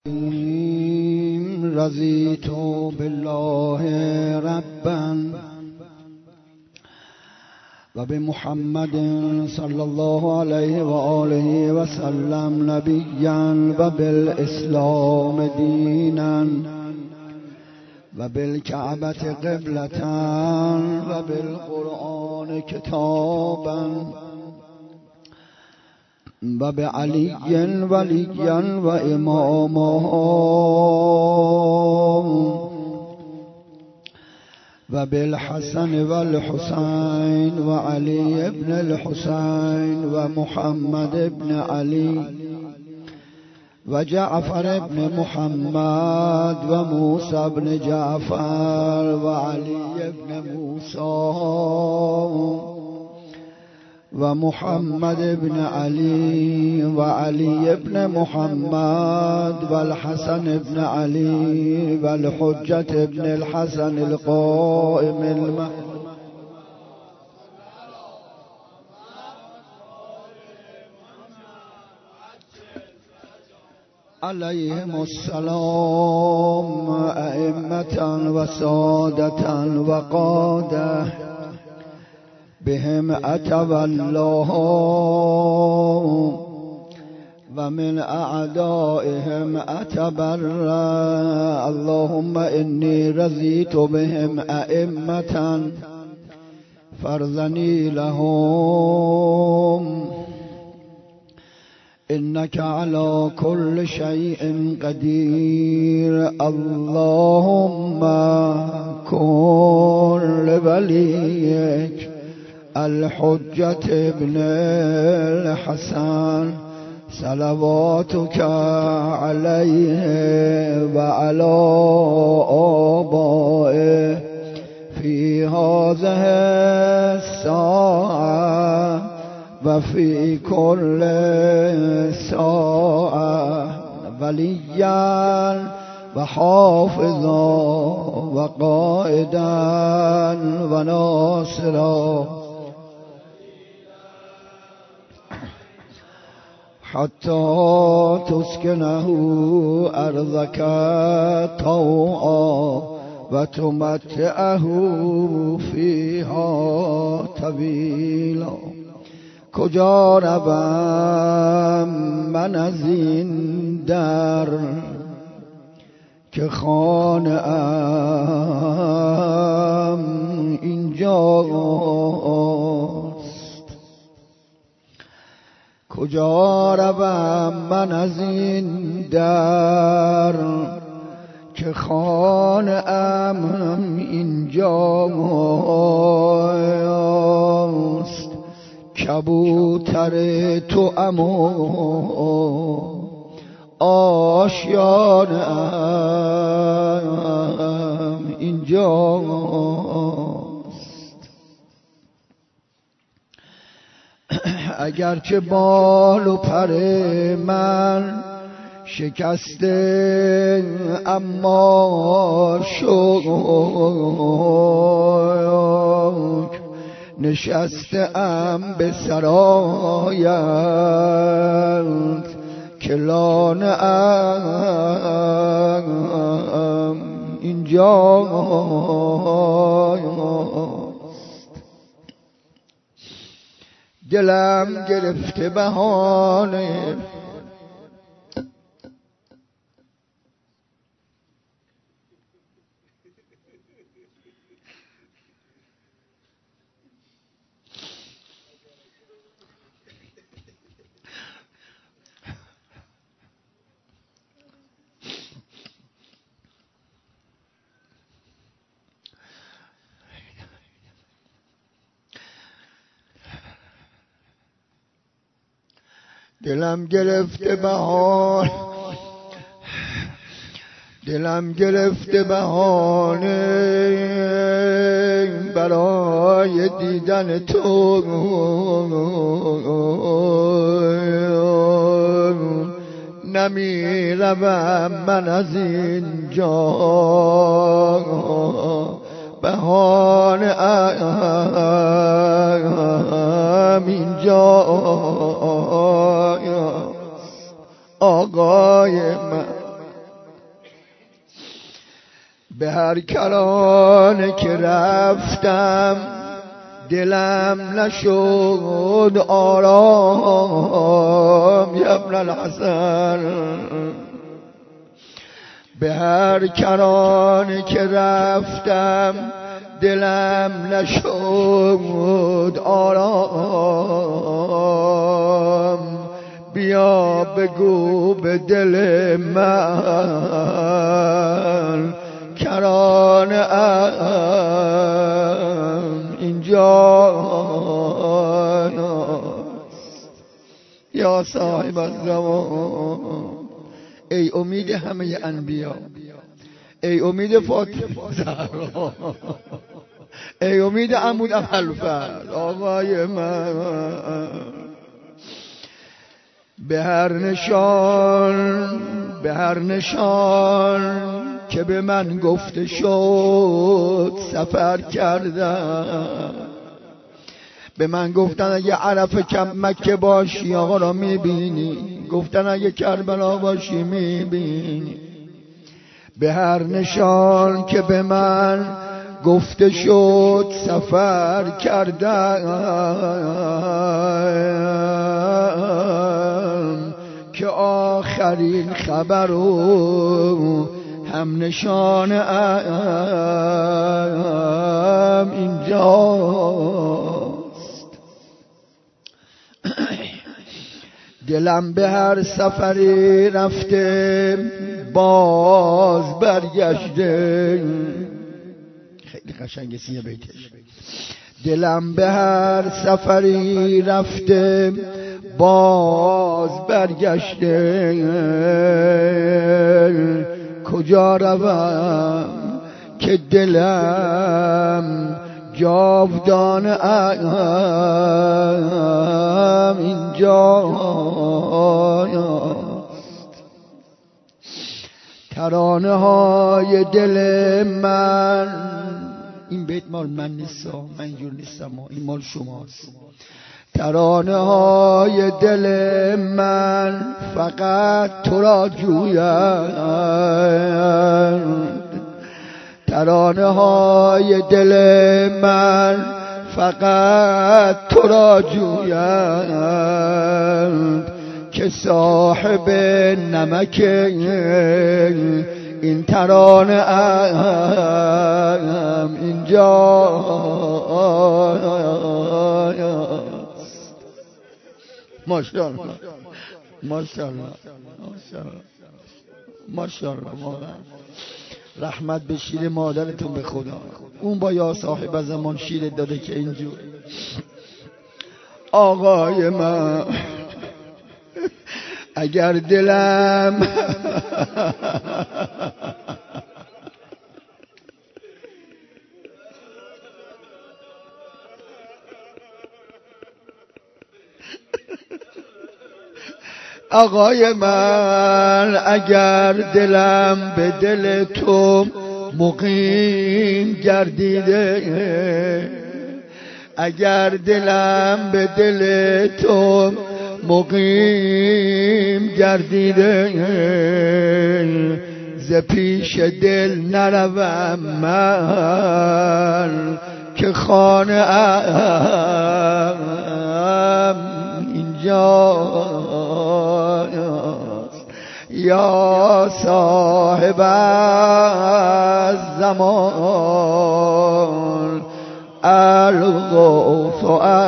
رضیت بالله ربا و بمحمد صلی الله علیه و آله و سلم نبیا و بالاسلام دینا و بالکعبة قبلة و بالقرآن کتابا و بعلی ولیا و اماما و بالحسن والحسین و علی ابن الحسین و محمد ابن علی و جعفر ابن محمد و موسی ابن جعفر و علی ابن موسی و محمد ابن علی و علی ابن محمد و الحسن ابن علی و الحجة ابن الحسن القائم المهدي علیهم السلام ائمة و سادة و قادة بهم اتولاه و من اعدائهم اتبرأ اللهم انی رضیت بهم ائمة فرزنی لهم انك على كل شيء قدير اللهم كن لوليك الحجة ابن الحسن صلواتك عليه وعلى آبائه في هذه الساعة وفي كل ساعة وليا وحافظا وقائدا وناصرا حتى تسكنه أرضك طوعا وتمتعه فيها طويلا کجا روم من از این در که خانه ام اینجاست کجا روم من از این در که خانه ام اینجاست کبوتر تو امو آشیانم اینجاست اگرچه بال و پر من شکسته اما شکر نشسته ام به سرایت که لانه ام اینجاست دلم گرفته بهانه دلم گرفته بهانه برای دیدن تو نمی روم من از اینجا بهانه ام اینجا آقای من به هر کرانه که رفتم دلم نشد آرام یا ابن الحسن. به هر کرانه که رفتم دلم نشد آرام. بیا بگو به دل من کرانه اینجاست یا صاحب الزمان. ای امید همه انبیا، ای امید فاطمه زهرا، ای امید عمود ابوالفضل آقای من. به هر نشان که به من گفته شد سفر کردم. به من گفتن اگه عرفه مکه باشی آقا را میبینی، گفتن اگه کربلا باشی میبینی. به هر نشان که به من گفته شد سفر کردم که آخرین خبر و هم نشانم اینجاست. دلم به هر سفری رفته باز برگشته. خیلی قشنگه سیه بیتش. دلم به هر سفری رفته باز برگشته. کجا روم که دلم جاودان اینجاست. ترانه های دل من، این بیت مال من نیست، من اینجور نیستم، این مال شماست. ترانه های دل من فقط تو را جویند. ترانه های دل من فقط تو را جویند که صاحب نمک این ترانه اینجاست. ماشاءالله ماشاءالله ماشاءالله. رحمت به شیر مادرتون به خدا. اون با یا صاحب زمان شیر داده که اینجور. آقای من اگر دلم آقای من اگر دلم به دل تو مقیم گردیده، اگر دلم به دل تو مقیم گردیده، ز پیش دل نروم من که خانه ام اینجاست. یا صاحب الزمان الغوث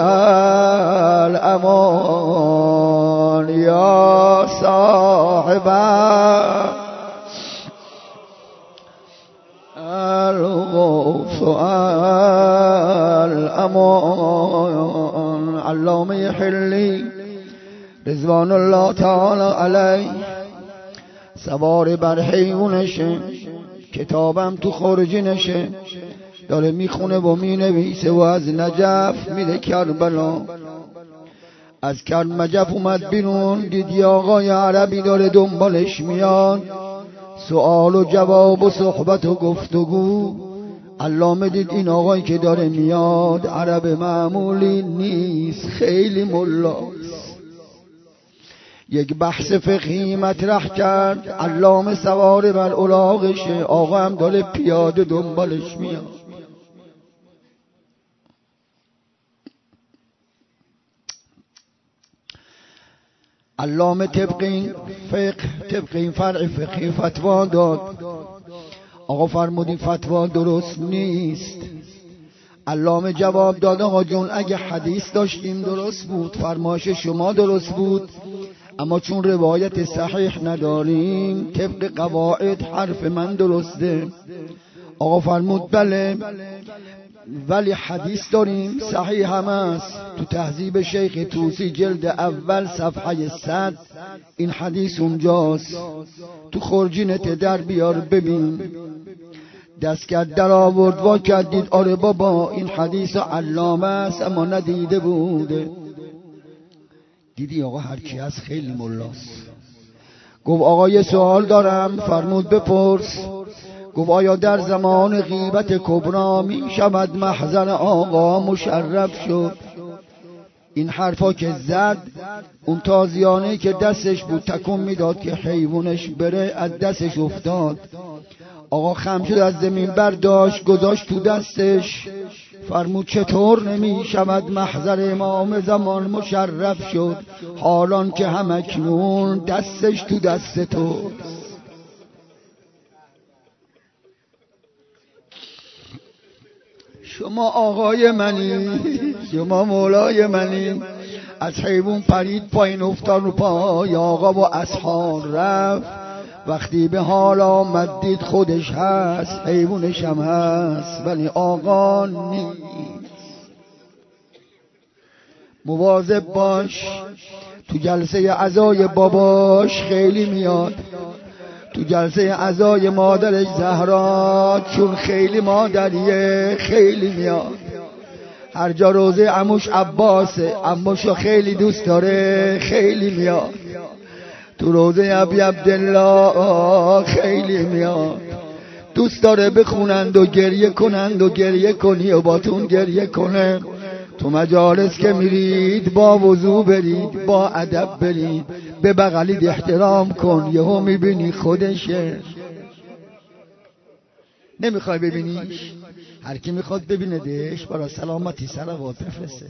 الامان. یا صاحب الغوث الامان. علامه حلی رضوان الله تعالی علیه سوار بر حیونشه، کتابم تو خارجینشه، داره میخونه و مینویسه و از نجف میره کربلا. از کرنجف اومد بیرون، دیدی آقای عربی داره دنبالش میاد، سوال و جواب و صحبت و گفتگو. علامه دید این آقایی که داره میاد عرب معمولی نیست، خیلی ملاست. یک بحث فقهی مطرح کرد، علامه سوار بر الاغشه، آقا هم داره پیاده دنبالش میاد. علامه طبق این فرع فقهی فتوا داد. آقا فرمودی فتوا درست نیست. علامه جواب داد آقا جون اگه حدیث داشتیم درست بود، فرمایش شما درست بود، اما چون روایت صحیح نداریم طبق قواعد حرف من درسته. آقا فرمود بله، ولی حدیث داریم صحیح هم است. تو تهذیب شیخ طوسی جلد اول صفحه 100 این حدیث اونجاست. تو خورجینت در بیار ببین. دست کرد در آورد وا کردید، آره بابا این حدیث علامه است اما ندیده بوده. دیدی آقا هرکی از خیلی ملاست. گفت آقا یه سوال دارم. فرمود بپرس. گفت آیا در زمان غیبت کبرا می شود محضر آقا مشرف شد؟ این حرفا که زد، اون تازیانه که دستش بود تکون میداد که حیوانش بره، از دستش افتاد. آقا خم شد، از زمین برداشت گذاشت تو دستش. فرمود چطور نمی شود محضر امام زمان مشرف شد حالان که همکنون دستش تو دست تو؟ شما آقای منی، شما مولای منی. از حیوان پرید پایین افتاد رو پای آقا و اصحاب رفت. وقتی به حال آمد دید خودش هست، حیوانش هم هست ولی آقا نیست. مواظب باش، تو جلسه عزای باباش خیلی میاد، تو جلسه عزای مادرش زهرا چون خیلی مادریه خیلی میاد. هر جا روزه عموش عباسه، عموشو خیلی دوست داره خیلی میاد. تو روزه ابی عبدالله خیلی میاد. دوست داره بخونند و گریه کنند و گریه کنی و باتون گریه کنه. تو مجالس که میرید با وضو برید، با ادب برید، به بغلید احترام کن، یهو میبینی خودشه. نمیخوای ببینیش؟ هر کی میخواد ببیندش برای سلامتی صلوات بفرسته.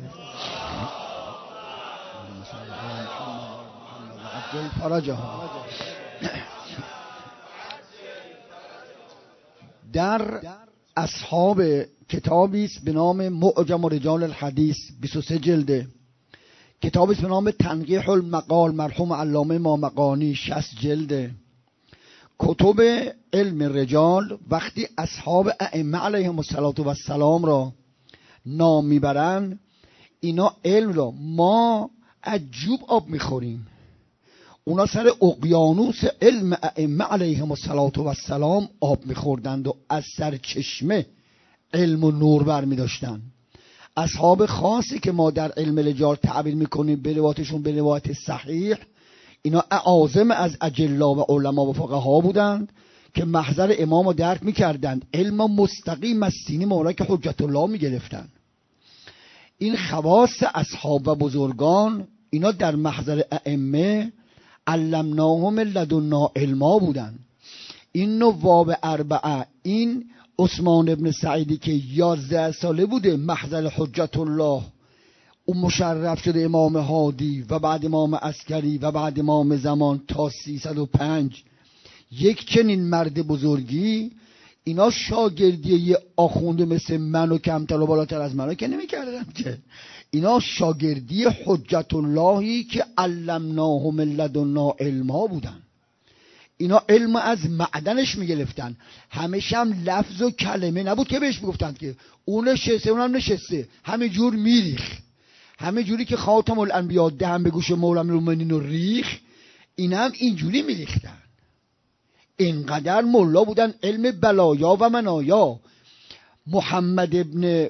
در اصحاب کتابی است به نام معجم رجال الحدیث، 23 جلده. کتابی است به نام تنقیح المقال مرحوم علامه مامقانی، 60 جلده. کتب علم رجال وقتی اصحاب ائمه علیهم السلام را نام میبرن، اینا علم را ما از جوب آب میخوریم، اونا سر اقیانوس علم ائمه علیهم السلام آب میخوردند و از سر چشمه علم و نور برمی داشتن. اصحاب خاصی که ما در علم رجال تعبیر میکنیم به روایتشون به روایت صحیح، اینا اعاظم از اجلا و علما و فقها بودند که محضر امام رو درک میکردند، علم مستقیم از سینه مولا که حجت الله میگرفتند. این خواص اصحاب و بزرگان، اینا در محضر ائمه علمناهم لدنا علما بودند. این نواب اربعه، این عثمان ابن سعیدی که 11 ساله بوده محضر حجت الله، اون مشرف شده امام هادی و بعد امام عسکری و بعد امام زمان تا 305. یک چنین مرد بزرگی، اینا شاگردی یه آخونده مثل من و کمتر و بالاتر از منو که نمی کردن که، اینا شاگردی حجت اللهی که علمناهم لدنا علما بودن. اینا علم از معدنش میگرفتن، همیشه هم لفظ و کلمه نبود که بهش میگفتند که اون نشسته اونم نشسته، همه جور میریخ، همه جوری که خاتم الانبیا دهن به گوش مولا المؤمنین و ریخ، این هم اینجوری میریختن. اینقدر مولا بودن. علم بلایا و منایا. محمد ابن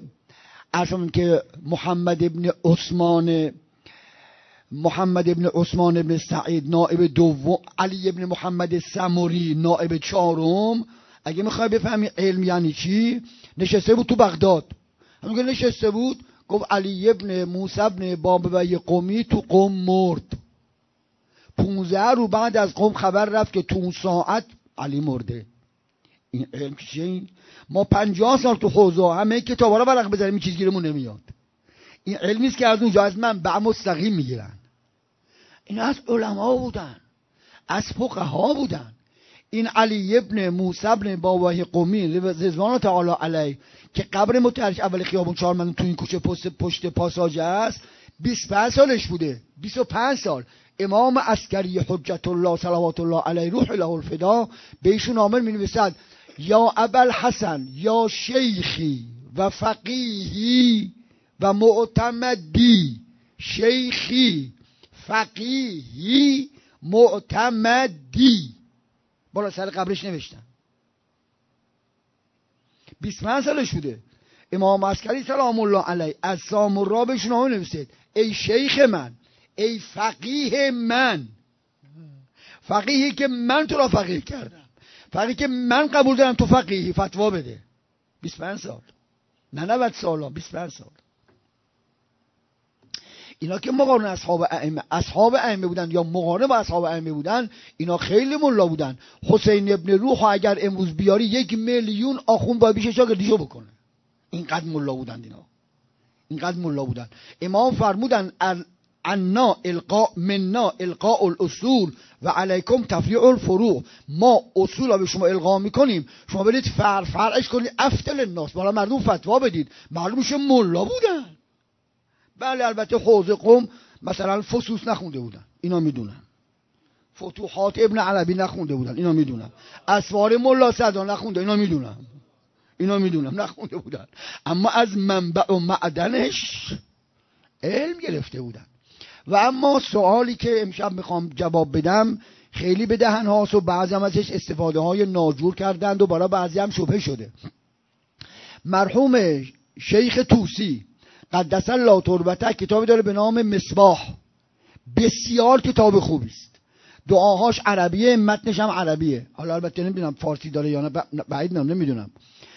عثمان ابن سعید نائب دوم، علی ابن محمد سموری نائب چهارم. اگه میخوای بفهمی علم یعنی چی، نشسته بود تو بغداد. همون که نشسته بود گفت علی ابن موسی ابن بابوی قومی تو قوم مرد. 15 رو بعد از قوم خبر رفت که تو اون ساعت علی مرده. این علم چیه؟ این ما 50 سال تو حوزه همه کتابا رو ورق بزنیم این چیز گیرمون نمیاد. این علمی است که از اونجا از منبع مستقیم میگیرن. این از علما بودن، از فقها بودن. این علی ابن موسی ابن باباه قمی رضوان تعالی علیه که قبر متحرک اول خیابون 4 من تو این کوچه پشت پاساژ است، 25 سالش بوده. 25 سال امام عسکری حجت الله صلوات الله علیه روح له الفدا به ایشون آمر می‌نویسد یا ابوالحسن یا شیخی و فقیهی و معتمدی. شیخی فقیهی معتمدی بالا سر قبرش نوشتن. 25 سالش بوده. امام عسکری سلام الله علیه از سامورا بهشون آمد نوشته ای شیخ من، ای فقیه من، فقیهی که من تو را فقیه کردم، فقیهی که من قبول دارم تو فقیهی، فتوا بده. 25 سال، نه 90 سال، 25 سال. اینا که مقارن اصحاب ائمه بودن یا مقارن با اصحاب ائمه بودن، اینا خیلی ملا بودن. حسین ابن روح اگر امروز بیاری 1 میلیون آخوند باید بیشه شاگردیشو بکنه. اینقدر ملا بودن اینا، اینقدر ملا بودن. امام فرمودن عنا القاء منا القاء الاصول و علیکم تفریع الفروع. ما اصول را به شما القا میکنیم، شما برید فرعش کنید افتل الناس، بالا مردم فتوا بدید. معلوم میشه ملا بودن. بله البته حوزه قوم مثلا فصوص نخونده بودن، اینا میدونن. فتوحات ابن عربی نخونده بودن، اینا میدونن. اسوار ملا صدر نخونده، اینا میدونن. اینا میدونم نخونده بودن، اما از منبع و معدنش علم گرفته بودن. و اما سوالی که امشب میخوام جواب بدم خیلی به دهن هاست و بعضی هم ازش استفاده های ناجور کردند و برای بعضی هم شبهه شده. مرحوم شیخ طوسی قدس الله تربته کتابی داره به نام مصباح، بسیار کتاب خوبی است. دعاهاش عربیه، متنش هم عربیه. حالا البته نمیدونم فارسی داره یا نه، بعید نمیدونم.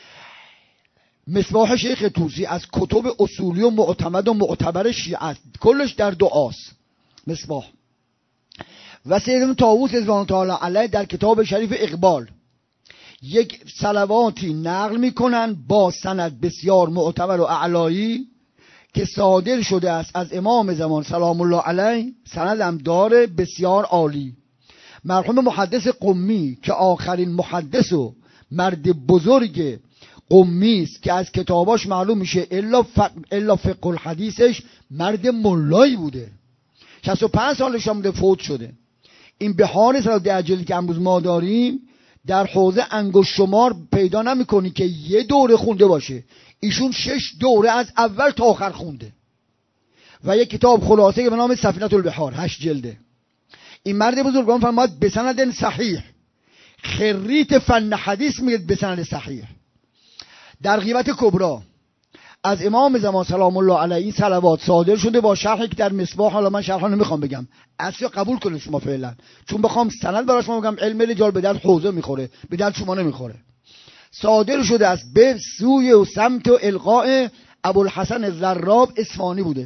مصباح شیخ طوسی از کتب اصولی و معتمد و معتبر شیعه است، کلش در دعاست. مصباح و سید طاووس رضوان تعالی علیه در کتاب شریف اقبال یک صلواتی نقل میکنن با سند بسیار معتبر و اعلایی که صادر شده است از امام زمان سلام الله علیه، سندم داره بسیار عالی. مرحوم محدث قمی که آخرین محدث و مرد بزرگ قمی است که از کتاباش معلوم میشه الا فقه الحدیثش مرد ملایی بوده. 65 سالش هم بوده، فوت شده. این بهار سال دجالی که امروز ما داریم در حوزه انگشت شمار پیدا نمیکنی که یه دوره خونده باشه. ایشون 6 دوره از اول تا آخر خونده و یک کتاب خلاصه که به نام سفینة البحار 8 جلده. این مرد بزرگوار فرمود به سند صحیح، خریت فن حدیث میگه به سند صحیح. در غیبت کبرا از امام زمان سلام الله علیه این صلوات صادر شده با شرحی که در مصباح. حالا من شرحا نمیخوام بگم، اصلا قبول کنید شما فعلا، چون بخوام سند برای شما بگم علم رجال به در حوزه میخوره، به در شما نمیخوره. صادر شده است به سوی و سمت و القاء ابوالحسن ضراب اصفهانی بوده،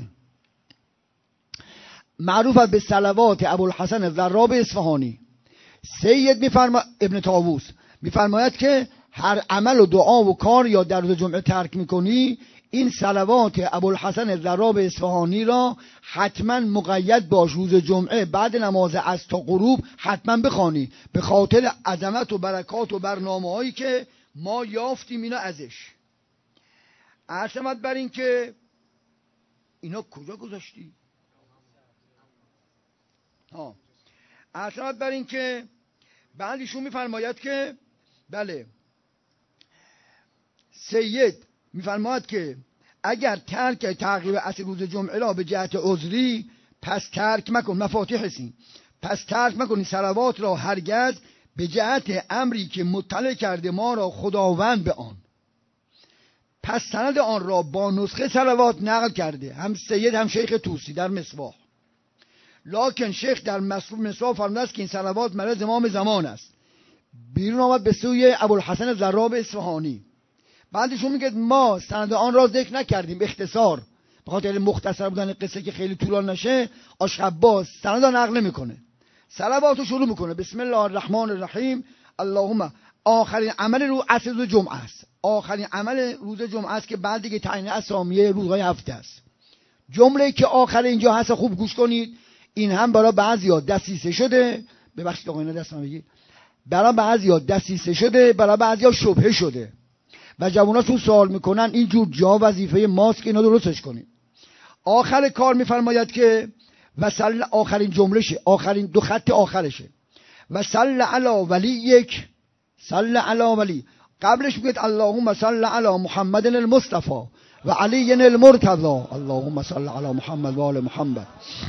معروف است به صلوات ابوالحسن ضراب اصفهانی. سید ابن طاووس میفرماید که هر عمل و دعا و کار یا در روز جمعه ترک میکنی، این صلوات ابوالحسن ضراب اصفهانی را حتما مقید باش، روز جمعه بعد نماز عصر تا غروب حتما بخوانی، به خاطر عظمت و برکات و برنامه‌هایی که ما یافتیم اینا ازش. عرضمت بر این که اینا کجا گذاشتی؟ عرضمت بر این که بعدشون میفرماید که بله سید میفرماید که اگر ترک تعقیب عصر روز جمعه را به جهت عذری پس ترک مکن، مفاتیح هستیم، پس ترک مکنی صلوات را هرگز به جهت امری که مطلع کرده ما را خداوند به آن. پس سند آن را با نسخه صلوات نقل کرده هم سید هم شیخ طوسی در مصباح. لکن شیخ در مصباح فرموده است که این صلوات مرز امام زمان است. بیرون آمد به سوی ابوالحسن ضراب اصفهانی. بعدشون میگه ما سند آن را ذکر نکردیم، اختصار به خاطر مختصر بودن قصه که خیلی طولانی نشه. آشخباز سند آن نقل نمیکنه، صلواتو شروع میکنه بسم الله الرحمن الرحیم اللهم. آخرین عمل رو عصر روز جمعه است. آخرین عمل روز جمعه است که بعد دیگه تعیین اسامی روزهای هفته است. جمله که آخر اینجا هست خوب گوش کنید. این هم برای بعضیا دسیسه شده، ببخشید آقا اینا دست من بگید، برای بعضیا دسیسه شده، برای بعضیا شبهه شده و جواناشون سوال میکنن اینجور جا وظیفه ماست که اینا درستش کنیم. آخر کار میفرماید که و صل، آخرین جمله شه، آخرین دو خط آخرشه، و صل علی ولی یک، صل علی ولی. قبلش میگه اللهم صل علی محمد المصطفى و علی المرتضی، اللهم صل علی محمد و آل محمد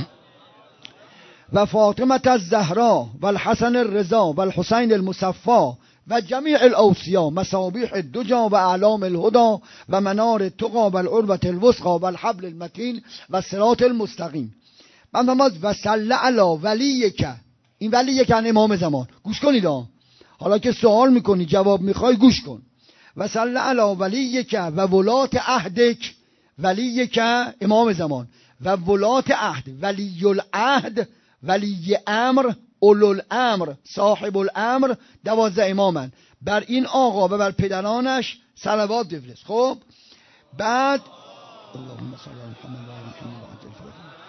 و فاطمه الزهرا و الحسن الرضا و الحسین المصفى و جمیع الاوصیا مصابیح الدجا و اعلام الهدى و منار التقى و العروة الوثقى و الحبل المتین و الصراط المستقیم. من و صل علی ولیک. این ولیک یعنی امام زمان. گوش کنید حالا که سوال میکنی جواب میخوای گوش کن. و صل علی ولیک و ولات عهدک. ولیک امام زمان و ولات عهد، ولی العهد، ولی امر، اولو الامر، صاحب الامر، 12 امامن. بر این آقا و بر پدرانش صلوات بفرست. خب بعد اللهم صل علی محمد و آل محمد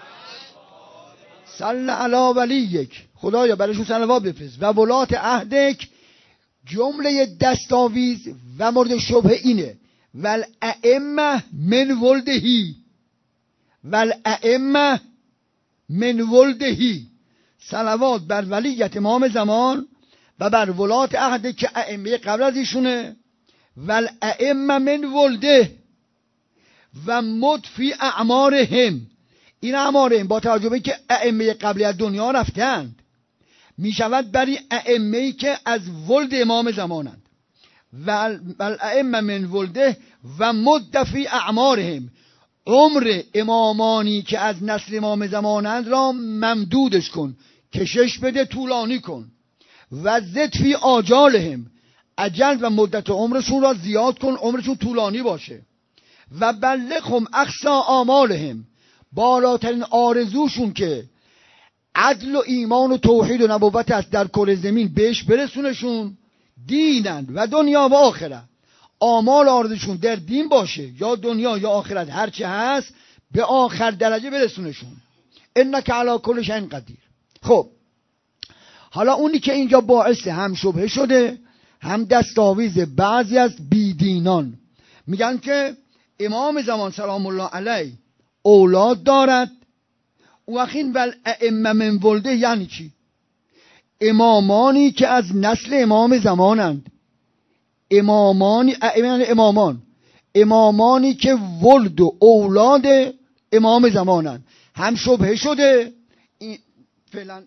صل علی ولیک، خدایا برشون صلوات بفرست. و ولات عهدک، جمله دستاویز و مورد شبهه اینه والائمه من ولدهی، والائمه من ولدهی. صلوات بر ولیت امام زمان و بر ولات عهد که ائمه قبل از ایشونه، والائمه من ولده و مدفی اعمارهم. این اعمارهم با توجه به که ائمه قبلی از دنیا رفتند می شود برای ائمه‌ای که از ولد امام زمانند. والائمه من ولده و مدفی اعمارهم، عمر امامانی که از نسل امام زمانند را ممدودش کن، کشش بده، طولانی کن. و زد فی آجالهم، اجل و مدت عمرشون را زیاد کن، عمرشون طولانی باشه. و بلغهم اقصی آمالهم، بالاترین آرزوشون که عدل و ایمان و توحید و نبوت است در کره زمین بهش برسونشون. دینند و دنیا و آخرت، آمال آرزوشون در دین باشه یا دنیا یا آخرت، هرچی هست به آخر درجه برسونشون. انک علی کل شیء قدیر. خب حالا اونی که اینجا باعث هم شبهه شده هم دستاویز بعضی از بیدینان، میگن که امام زمان سلام الله علیه اولاد دارد. اون والائمه من ولده یعنی چی؟ امامانی که از نسل امام زمانند، امامانی امامانی که ولد و اولاد امام زمانند. هم شبهه شده فعلا،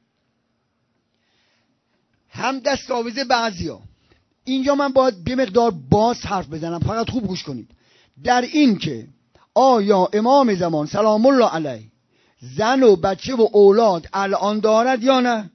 هم دستاویز بعضیا. اینجا من باید به مقدار باز حرف بزنم، فقط خوب گوش کنید. در این که آیا امام زمان سلام الله علیه زن و بچه و اولاد الان دارد یا نه؟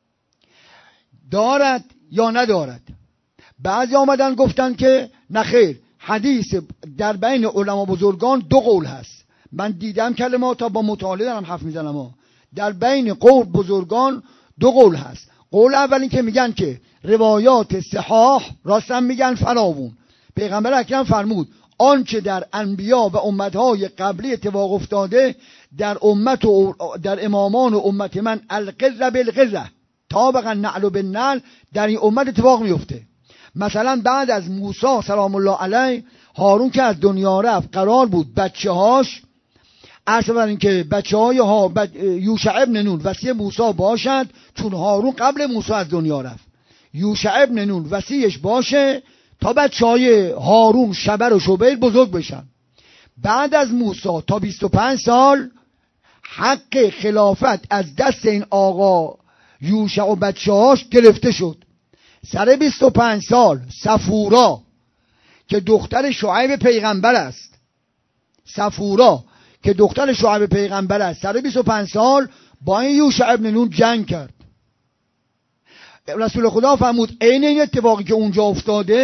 دارد یا ندارد؟ بعضی آمدن گفتن که نخیر. حدیث در بین علما بزرگان دو قول هست. من دیدم کلمات تا با مطالعه دارم حرف میزنم. در بین قول بزرگان دو قول هست. قول اول این که میگن که روایات صحاح راستن میگن فراوون. پیغمبر اکرم فرمود آنچه در انبیا و امتهای قبلی اتفاق افتاده در امت و در امامان و امت من القره بالقره طابقا نعل بالنعل در این امت اتفاق میفته. مثلا بعد از موسی سلام الله علیه، هارون که از دنیا رفت قرار بود بچه هاش عرض بر این که بچه های یوشع ابن نون وصی موسی باشد، چون هارون قبل موسی از دنیا رفت. یوشع ابن نون وصیش باشه تا بچه های هارون شبر و شبیر بزرگ بشن. بعد از موسی تا 25 سال حق خلافت از دست این آقا یوشع و بچه هاش گرفته شد. سر 25 سال صفورا که دختر شعیب پیغمبر است، صفورا که دختر شعیب پیغمبر است، سر 25 سال با این یوشع ابن نون جنگ کرد. رسول خدا فرمود عین این اتفاقی که اونجا افتاده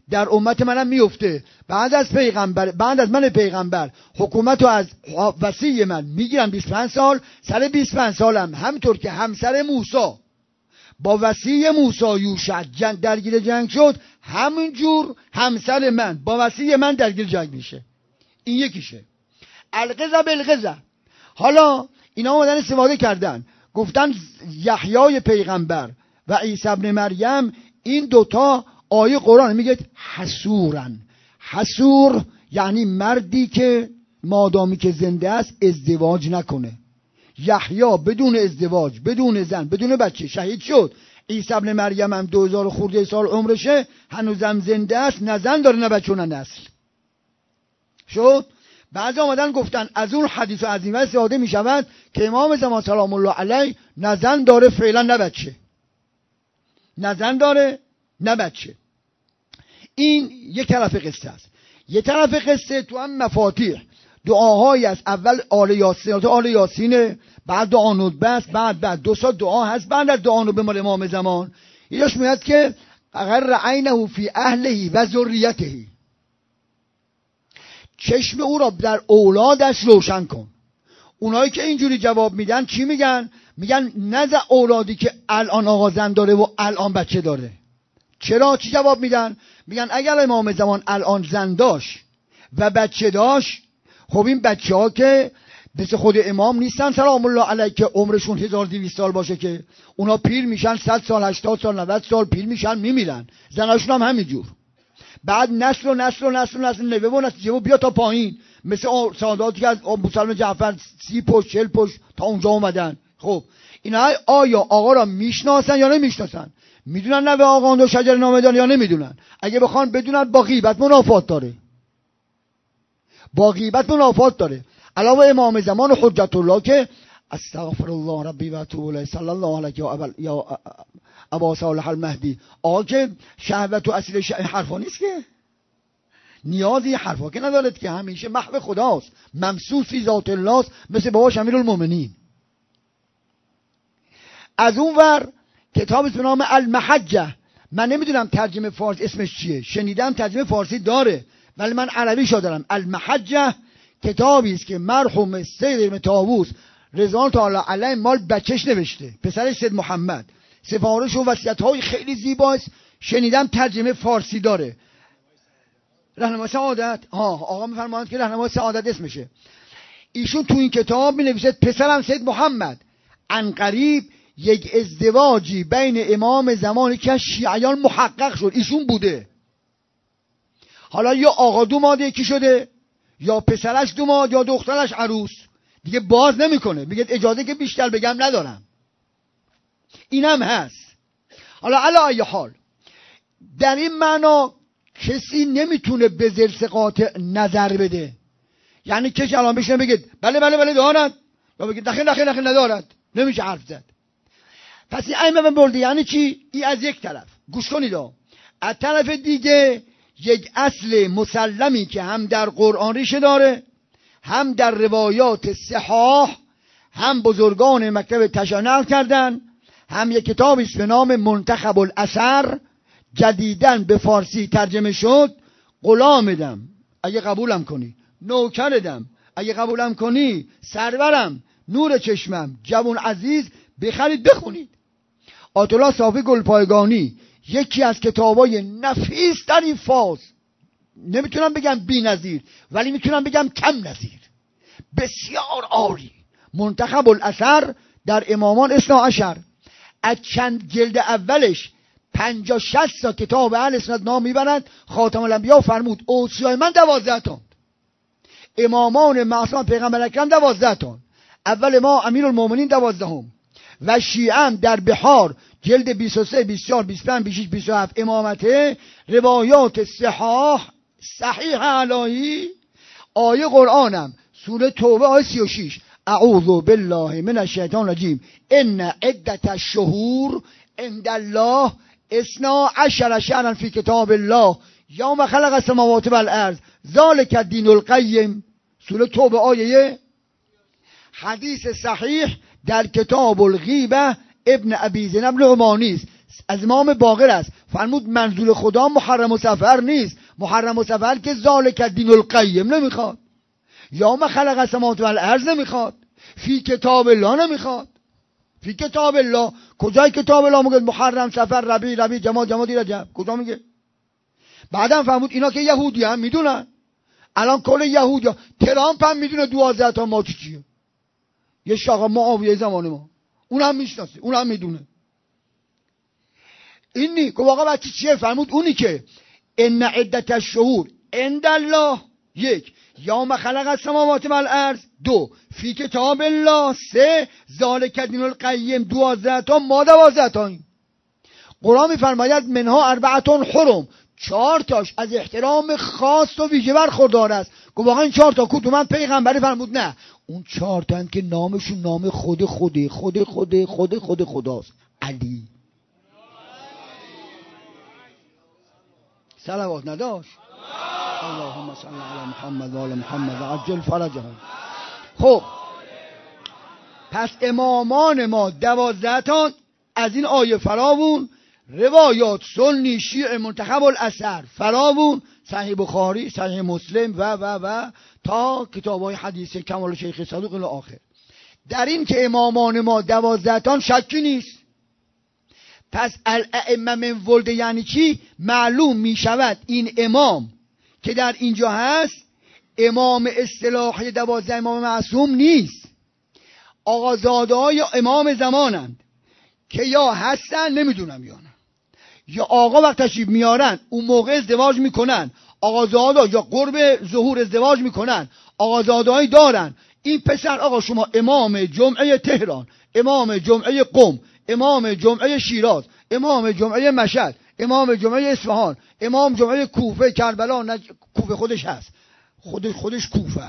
در امت منم میفته. بعد از من پیغمبر حکومت رو از وصی من میگیرن 25 سال. سر 25 سالم همینطور که همسر موسی با وصی موسی یوشع درگیر جنگ شد، همینجور همسر من با وصی من درگیر جنگ میشه. این یکیشه. القضا بالقضا. حالا اینا اومدن استفاده کردن، گفتن یحیای پیغمبر و عیسی ابن مریم، این دوتا آیه قرآن میگه حسورن. حسور یعنی مردی که مادامی که زنده است ازدواج نکنه. یحیی بدون ازدواج، بدون زن، بدون بچه شهید شد. عیسی ابن مریم هم 2000 خورده سال عمرشه، هنوزم زنده است، نه زن داره نه بچه نه نسل شد. بعضی آمدن گفتن از اون حدیث عظیمه استفاده می شود که امام زمان سلام الله علیه نه زن داره فعلا نه بچه، نه زن داره نه بچه. این یک طرف قصه است. یک طرف قصه تو هم مفاتیح دعاهایی است. اول آل یاسین، بعد دعا ندبه است، بعد 2 ساعت دعا هست. بعد از دعا ندبه مال امام زمان ایناش میاد که اگر عینه فی اهله و ذریته، چشم او را در اولادش روشن کن. اونایی که اینجوری جواب میدن چی میگن؟ میگن نه اولادی که الان آقا زن داره و الان بچه داره. چرا؟ چی جواب میدن؟ میگن اگر امام زمان الان زن داشت و بچه داشت، خب این بچه ها که مثل خود امام نیستن سلام الله علیه که عمرشون 1200 سال باشه، که اونا پیر میشن 100 سال 80 سال 90 سال پیر میشن میمیرن. زناشون هم همینجور. بعد نسل و نسل و نسل و نسل نوه و نسل بیا تا پایین، مثل ساداتی که از ابوسلمة جعفر 30 پشت 40 پشت تا اونجا اومدن. خب اینا آیا آقا را میشناسن یا نمیشناسن؟ میدونن نوه آقا و شجر نامدار یا نمیدونن؟ اگه بخوان بدونن با غیبت منافات داره، با غیبت منافات داره. علاوه امام زمان حجت الله که استغفر الله ربی و اتوب الیه صلی الله علیه یا ابا صالح المهدی، آقا که شهوت و اصل حرفا نیست که، نیازی حرفا که ندارد که، همیشه محو خداست، ممسوسی ذات الله است، مثل باباش امیرالمومنین. از اون ور کتابی به نام المحجه، من نمیدونم ترجمه فارسی اسمش چیه، شنیدم ترجمه فارسی داره ولی من عربیشو دارم. المحجه کتابی است که مرحوم سید ابن طاووس رضوان تعالی علیه مال بچهش نوشته، پسرش سید محمد. سفارش و وصیت‌های خیلی زیباست. شنیدم ترجمه فارسی داره. راهنمای سعادت، آقا میفرمایند که راهنمای سعادت اسمشه. ایشون تو این کتاب می‌نویسه پسرم سید محمد عنقریب یک ازدواجی بین امام زمانی که شیعیان محقق شد ایشون بوده. حالا یا آقا دوماد یکی شده، یا پسرش دوماد، یا دخترش عروس. دیگه باز نمیکنه، میگه اجازه که بیشتر بگم ندارم. اینم هست. حالا علی ای حال در این معنا کسی نمیتونه به ذل قاطع نظر بده. یعنی کسی الان بشینه بگه بله بله بله دارد، یا بگه نخیر ندارد، نمیشه حرف زد. پس این ائمه برده یعنی چی؟ این از یک طرف گوش کنید. از طرف دیگه یک اصل مسلمی که هم در قرآن ریشه داره، هم در روایات صحاح، هم بزرگان مکتب تشنع کردن، هم یک کتابی است به نام منتخب الاثر جدیداً به فارسی ترجمه شد. غلامدم اگه قبولم کنی، نوکردم اگه قبولم کنی، سرورم، نور چشمم، جوان عزیز، بخرید بخونید. آیت الله صافی گلپایگانی یکی از کتابای نفیس در این فاز، نمیتونم بگم بی نظیر ولی میتونم بگم کم نظیر، بسیار عالی. منتخب الاثر در امامان 12، از چند جلد اولش 50-60 تا کتاب اهل سنت نام میبرند. خاتم الانبیا فرمود اوصیای من 12 تا، امامان معصوم پیغمبر اکرم 12 تا، اول ما امیرالمومنین 12 و شیعه در بحار جلد 23 24 25 26 27 امامته، روایات صحیح الهی، آیه قرآنم سوره توبه آیه 36 اعوذ بالله من الشیطان الرجیم ان عدت الشهور عند الله 12 شهرا فی کتاب الله یوم خلق السماوات والارض ذلک الدین القیم، سوره توبه آیه. حدیث صحیح در کتاب الغیبه ابن ابی زینب نعمانی است از امام باقر است. فرمود منظور خدا محرم و سفر نیست. محرم و سفر که ذالک الدین القیم نمیخواد، یا ما خلق السماوات والارض نمیخواد، فی کتاب الله نمیخواد. فی کتاب الله کجای کتاب الله میگه محرم سفر ربیع جمادی رجب؟ کجا میگه؟ بعدم فرمود اینا که یهودی هم میدونن، الان کل یهودیا، ترامپ هم میدونه 12 تا ماچ چیه، یه شاقا معاویه زمان ما اونم میشناسه، اونم میدونه. اینی که واقعا بچه چیه؟ فرمود اونی که ان عدت الشهور عند الله 1 یوم خلق السماوات والارض 2 فی کتاب الله 3 ذالک الدین القیم 12 تا ما 12 تا. قرآن میفرماید منها 4 حرم 4 تاش از احترام خاص و ویژه برخوردار است. گفت واقعا این 4 تا کدوم؟ من پیغمبری؟ فرمود نه، اون 4 تا که نامشون نام خود خداست. علی صلوات نداشت؟ اللهم صل علی محمد و آل محمد و عجل فرجهم. خب پس امامان ما 12 تا از این آیه فراوون، روایات سنی شیعه منتخب الاثر فراوون، صحیح بخاری، صحیح مسلم و تا کتاب‌های حدیث کمال شیخ صدوق الی آخر. در این که امامان ما 12 تا شکی نیست. پس الائمه من ولد یعنی چی؟ معلوم می شود این امام که در اینجا هست امام اصطلاحی 12 امام معصوم نیست، آقازاده های امام زمانند که یا هستن نمیدونم یا آقا وقت تشریف میارن اون موقع ازدواج میکنن، آقازاده یا قرب ظهور ازدواج میکنن، آقازاده هایی دارن. این پسر آقا شما امام جمعه تهران، امام جمعه قم، امام جمعه شیراز، امام جمعه مشهد، امام جمعه اصفهان، امام جمعه کوفه، کربلا، کوفه خودش هست، خودش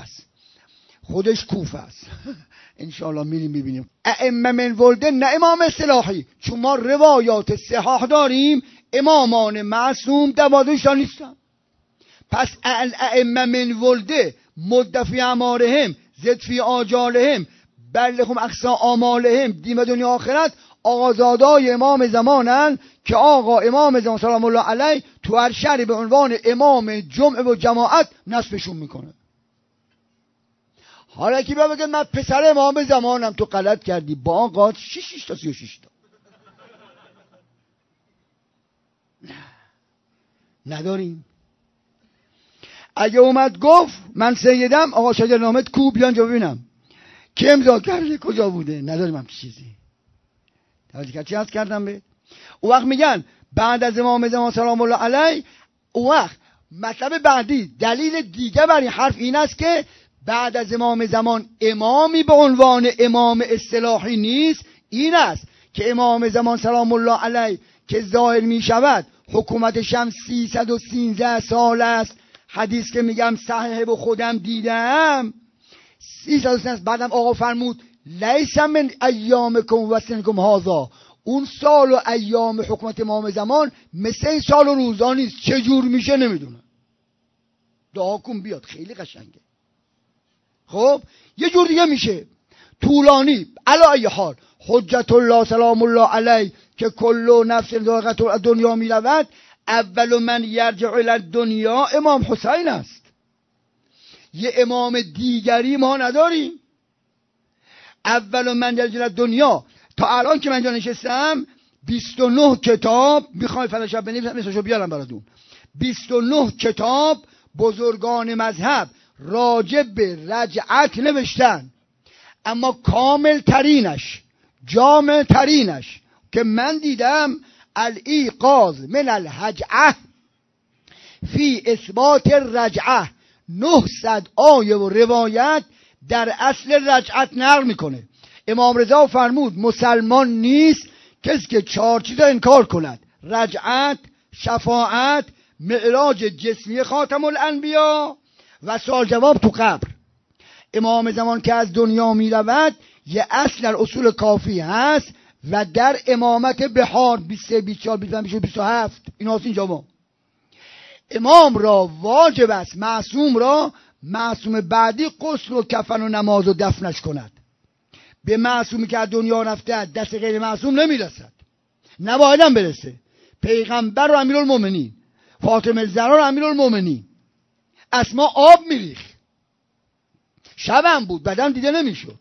کوفه است انشاءالله میریم ببینیم. ائمه من ولده نه امام اصطلاحی، چون ما روایات صحاح داریم امامان معصوم 12 تا نیستن. پس ائمه من ولده مدفی اعمارهم زد فی آجالهم بلغهم اقصی آمالهم دین دنیا آخرت، آقازادای امام زمانن که آقا امام زمان سلام الله علیه تو هر شهری به عنوان امام جمعه و جماعت نصبشون میکنه. حالا که بگه من پسر امام زمانم، تو غلط کردی. با آقا 6 تا 36 تا نداریم. اگه اومد گفت من سیدم، آقا شجرنامت کو بیان جا ببینم که امضا کرده کجا بوده؟ نداریم هم چیزی. توجه چی هست کردم به اون وقت میگن بعد از امام زمان سلام الله علیه. اون وقت مطلب بعدی دلیل دیگه بر این حرف این است که بعد از امام زمان امامی به عنوان امام اصطلاحی نیست. این است که امام زمان سلام الله علیه که ظاهر می شود حکومتش هم 313 سال است. حدیث که میگم صحیح به خودم دیدم 313 است. بعدم آقا فرمود لیس من ایامکم و سنکم هذا، اون سال و ایام حکومت امام زمان مثل این سال و روزا نیست. چجور میشه نمیدونم، دعا کن بیاد، خیلی قشنگه. خب یه جور دیگه میشه طولانی. علی ای حال حجت الله سلام الله علیه که کل نفس ذائقة دنیا میرود، اول من یرجع الی دنیا امام حسین است. یه امام دیگری ما نداریم. اول من یرجع الی دنیا. تا الان که من اینجا نشستم 29 کتاب میخوام فلاشب بنویسم اسمشو بیارم براتون. 29 کتاب بزرگان مذهب راجع به رجعت نوشتن، اما کامل ترینش، جامع ترینش که من دیدم الایقاظ من الهجعه فی اثبات رجعه. 900 آیه و روایت در اصل رجعت نقل میکنه. امام رضا فرمود مسلمان نیست کسی که 4 چیزا انکار کند: رجعت، شفاعت، معراج جسمی خاتم الانبیا و سوال جواب تو قبر. امام زمان که از دنیا می رود یه اصل در اصول کافی هست و در امامت بهار 23 24 25 27 این هست. اینجا ما امام را واجب است معصوم را، معصوم بعدی غسل و کفن و نماز و دفنش کند. به معصومی که از دنیا رفته دست غیر معصوم نمیرسد. نبایدم برسه. پیغمبر رو امیرالمومنین، فاطمه الزهرا رو امیرالمومنین. اسما آب میریخ، شبم بود بدن دیده نمیشد.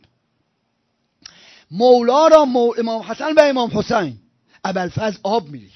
مولا را امام حسن و امام حسین ابوالفضل آب میریخ.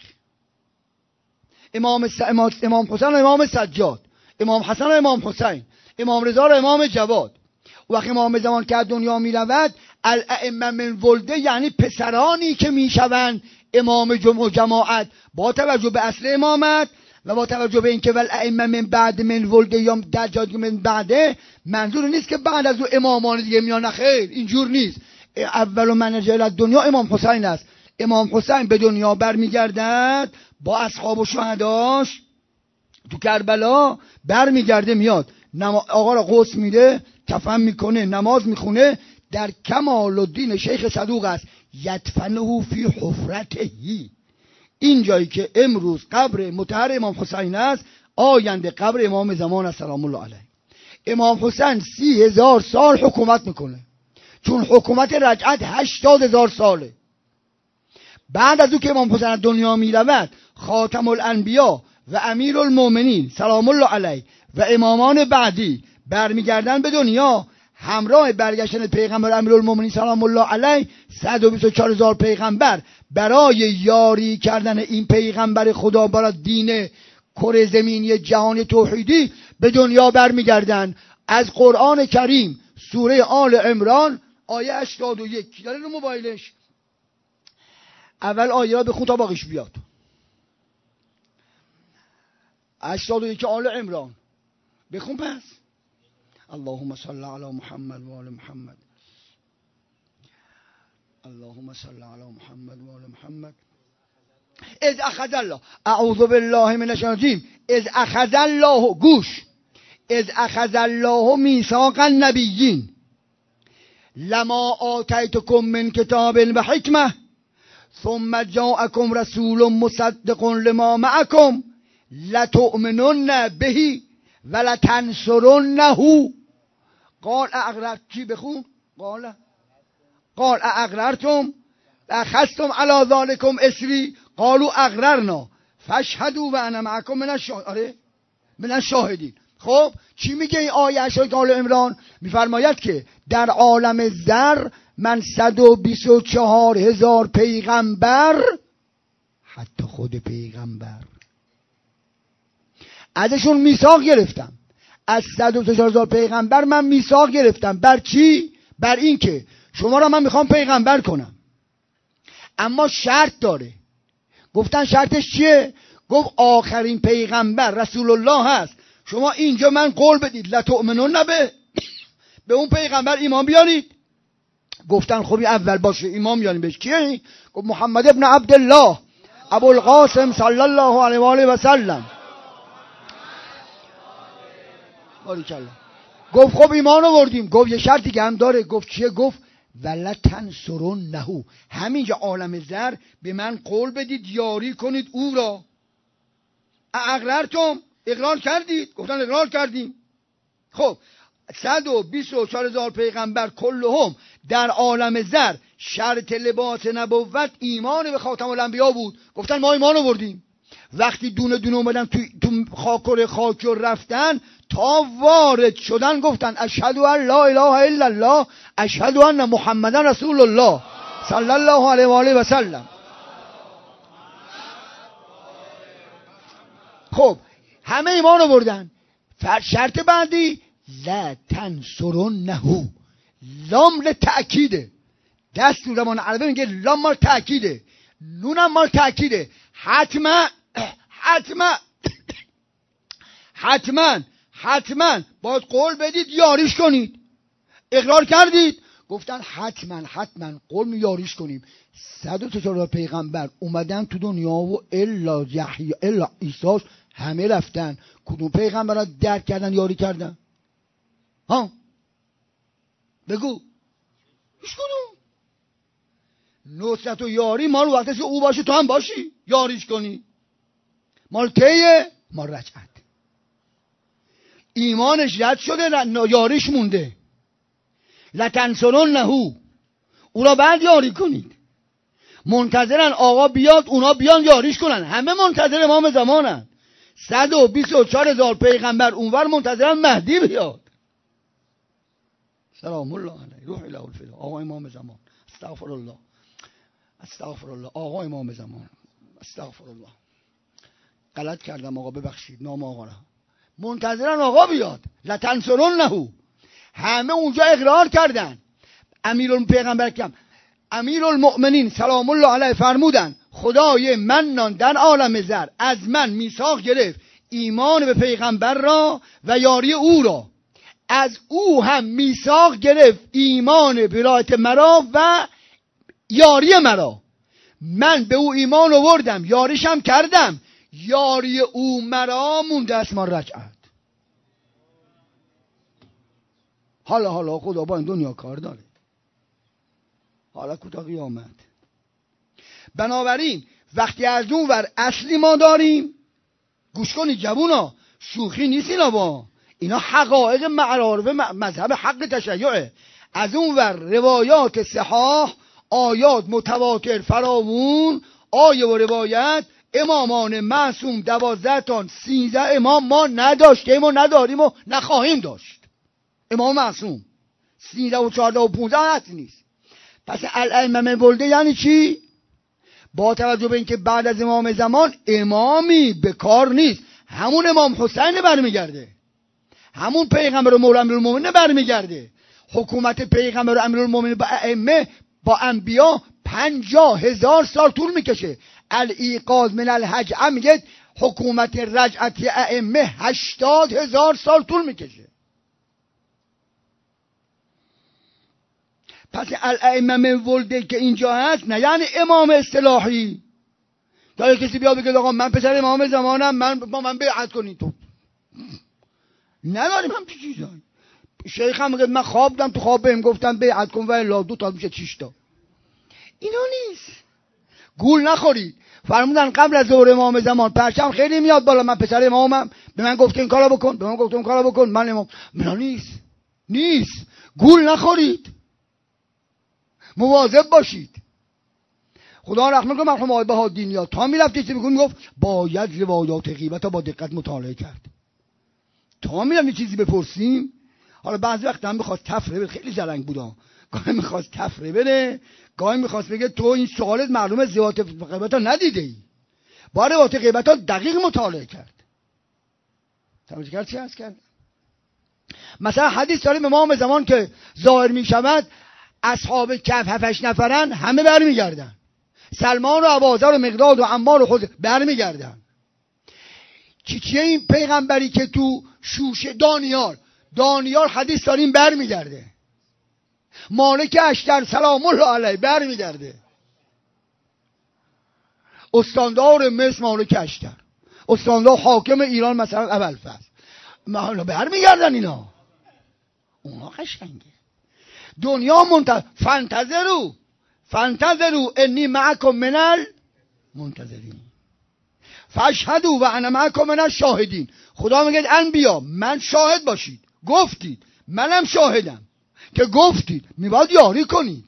امام حسین و امام سجاد، امام حسن و امام حسین، امام رضا و امام جواد. وقتی امام زمان که از دنیا می رود، الائمه من ولده یعنی پسرانی که می شوند امام جماعت با توجه به اصل امامت و با توجه به اینکه والائمه من بعد من ولده یا دجاج من بعده، منظور نیست که بعد از او امامان دیگه میان، خیر اینجور نیست. اول من جل دنیا امام حسین است. امام حسین به دنیا برمیگردد با اصحاب و شهداش تو کربلا برمیگرده میاد، آقا را غسل میده، کفن میکنه، نماز میخونه. در کمال الدین شیخ صدوق است یدفنه فی حفرتهی. این جایی که امروز قبر مطهر امام حسین است، آینده قبر امام زمان است سلام الله علیه. امام حسین 30,000 سال حکومت میکنه، چون حکومت رجعت 80,000 ساله. بعد از او که امام حسین دنیا میرود، خاتم الانبیا و امیر المؤمنین سلام الله علیه و امامان بعدی برمیگردن به دنیا. همراه برگشتن پیغمبر امیرالمومنین سلام الله علیه 124,000 پیغمبر برای یاری کردن این پیغمبر خدا برای دین کره زمینی جهان توحیدی به دنیا برمیگردن. از قرآن کریم سوره آل عمران آیه 81 کی داره رو موبایلش؟ اول آیه را بخون تا باقیش بیاد. 81 آل عمران بخون پس. اللهم صل علی محمد و آل محمد. اللهم صل علی محمد و آل محمد. اذ اخذ الله، اعوذ بالله من الشیطان الرجیم، اذ اخذ الله، گوش، اذ اخذ الله میثاق النبیین لما آتیتکم من کتاب و حکمه ثم جاءکم رسول مصدق لما معکم لتؤمنن به ولتنصرنه. قال اقررتم، چی بخون؟ قال اقررتم اخذتم علی ذلکم اسری قالوا اقررنا فاشهدوا وانا معکم من الشاهدین. خب چی میگه این آیه شد آل عمران؟ میفرماید که در عالم ذر من 124,000 پیغمبر، حتی خود پیغمبر، ازشون میثاق گرفتم. از 124,000 پیغمبر من میثاق گرفتم. بر چی؟ بر این که شما را من میخوام پیغمبر کنم، اما شرط داره. گفتن شرطش چیه؟ گفت آخرین پیغمبر رسول الله هست. شما اینجا من قول بدید لتؤمنون به اون پیغمبر ایمان بیارید. گفتن خب اول باشه ایمان بیاریم بهش. کیه؟ گفت محمد ابن عبدالله ابوالقاسم صلی الله علیه و آله و سلم. باریکالله. گفت خب ایمان آوردیم. گفت یه شرطی که هم داره. گفت چیه؟ گفت ولتنصرنه، همینجا عالم ذر به من قول بدید یاری کنید او را. اقررتم، اقرار کردید؟ گفتن اقرار کردیم. خب 124,000 پیغمبر کلهم در عالم ذر شرط لباس نبوت ایمان به خاتم الانبیا بود. گفتن ما ایمان آوردیم. وقتی دونه دونه اومدن تو خاکی رفتن تا وارد شدن گفتن اشهد ان لا اله الا الله اشهد ان محمدا رسول الله صلی الله علیه و آله و سلم. خب همه ایمان آوردن. شرط بعدی لا تنصرنه، لام لتأکیده. دست تو زمان عربی میگه لام مال تأکیده، نونم مال تأکیده. حتما باید قول بدید یاریش کنید. اقرار کردید؟ گفتن حتما قول می یاریش کنیم. 124 پیغمبر اومدن تو دنیا و الا یحیی الا عیسی همه رفتن. کدوم پیغمبر را درک کردن یاری کردن؟ ها بگو هیچ کدوم. نصرت و یاری مال وقتی او باشه تو هم باشی یاریش کنی. مال کیه؟ مال رجعت. ایمانش رد شده یاریش مونده. لتنصرنه، او را بعد یاری کنید. منتظرن آقا بیاد اونا بیان یاریش کنن. همه منتظر امام زمانن. 124,000 پیغمبر اونور منتظرن مهدی بیاد. سلام الله علیه روح اله الفدا. آقا امام زمان. استغفر الله استغفر الله. آقا امام زمان. استغفر الله. غلط کردم آقا ببخشید نام آقا را. منتظرن آقا بیاد. لتنصرنه. همه اونجا اقرار کردن. امیرالمؤمنین سلام الله علیه فرمودن خدای منان در عالم زر از من میثاق گرفت ایمان به پیغمبر را و یاری او را. از او هم میثاق گرفت ایمان به ولایت مرا و یاری مرا. من به او ایمان آوردم یاریشم کردم. یاری او مرا مونده اسمان رجعت. حالا خدا با این دنیا کار داره. حالا کوتا قیامت. بنابراین وقتی از اون ور اصلی ما داریم، گوش کنید جوونا، شوخی نیست اینا، با اینا حقایق معارف مذهب حق تشیعه. از اون ور روایات صحاح، آیات متواتر فراوون، آیه و روایت. امامان معصوم 12 تا 13 امام ما نداشتیم و نداریم و نخواهیم داشت. امام معصوم 13 و 14 و 15 هست نیست. پس الائمه ولده یعنی چی؟ با توجه به اینکه بعد از امام زمان امامی به کار نیست، همون امام حسین برمیگرده، همون پیغمبر و مولا امیرالمومنین برمیگرده. حکومت پیغمبر و امیرالمومنین با ائمه با انبیا 50,000 سال طول میکشه. الایقاظ من الحجعه میگه حکومت رجعتی ائمه 80,000 سال طول میکشه. پس الائمه من ولده که اینجا هست نه یعنی امام اصطلاحی. تا کسی بیا بگه آقا من پسر امام زمانم، با من بیعت کنید. تو نداریم هم چیزایی. شیخ هم میگه من خواب دیدم، تو خواب بهم گفتم بیعت کن و الا 2 تا میشه 6 تا. اینا نیست. گول نخورید. فرمودن قبل از ظهور امام زمان پرچم خیلی میاد بالا، من پسر امامم، به من گفت این کارو بکن، به من گفت اون کارو بکن، من امام. اینا نیست. گول نخورید. مواظب باشید. خدا رحمت کنه مرحوم آقای بهادینیا تا میرفت چیزی میگفت باید روایات غیبت با دقت مطالعه کرد. تا میرفت چیزی بپرسیم. حالا بعضی وقت هم میخواست تفره بره، خیلی زرنگ بودا، گاهی میخواست تفره بره، گاهی میخواست بگه تو این سوالت معلومه روایات غیبت ها ندیده ای، با روایات غیبت ها دقیق مطالعه کرد. توجه کرد چی هست کرد؟ مثلا حدیث داریم امام زمان که ظاهر میشود اصحاب کهف 7-8 نفرن، همه برمیگردن. سلمان و ابوذر و مقداد و عمار و خود برمیگردن. کیه این پیغمبری که تو شوشه دانیال حدیث داریم برمیگرده. مالک اشتر سلام الله علیه برمیگرده. استاندار مصر مالک اشتر، استاندار حاکم ایران مثلا ابوالفضل، برمیگردن اینا. اونا قشنگه. دنیا فانتظروا انی معکم من المنتظرین فاشهدوا و انا معکم من الشاهدین. خدا میگه انبیا من شاهد باشید، گفتید منم شاهدم که گفتید، میباید یاری کنید.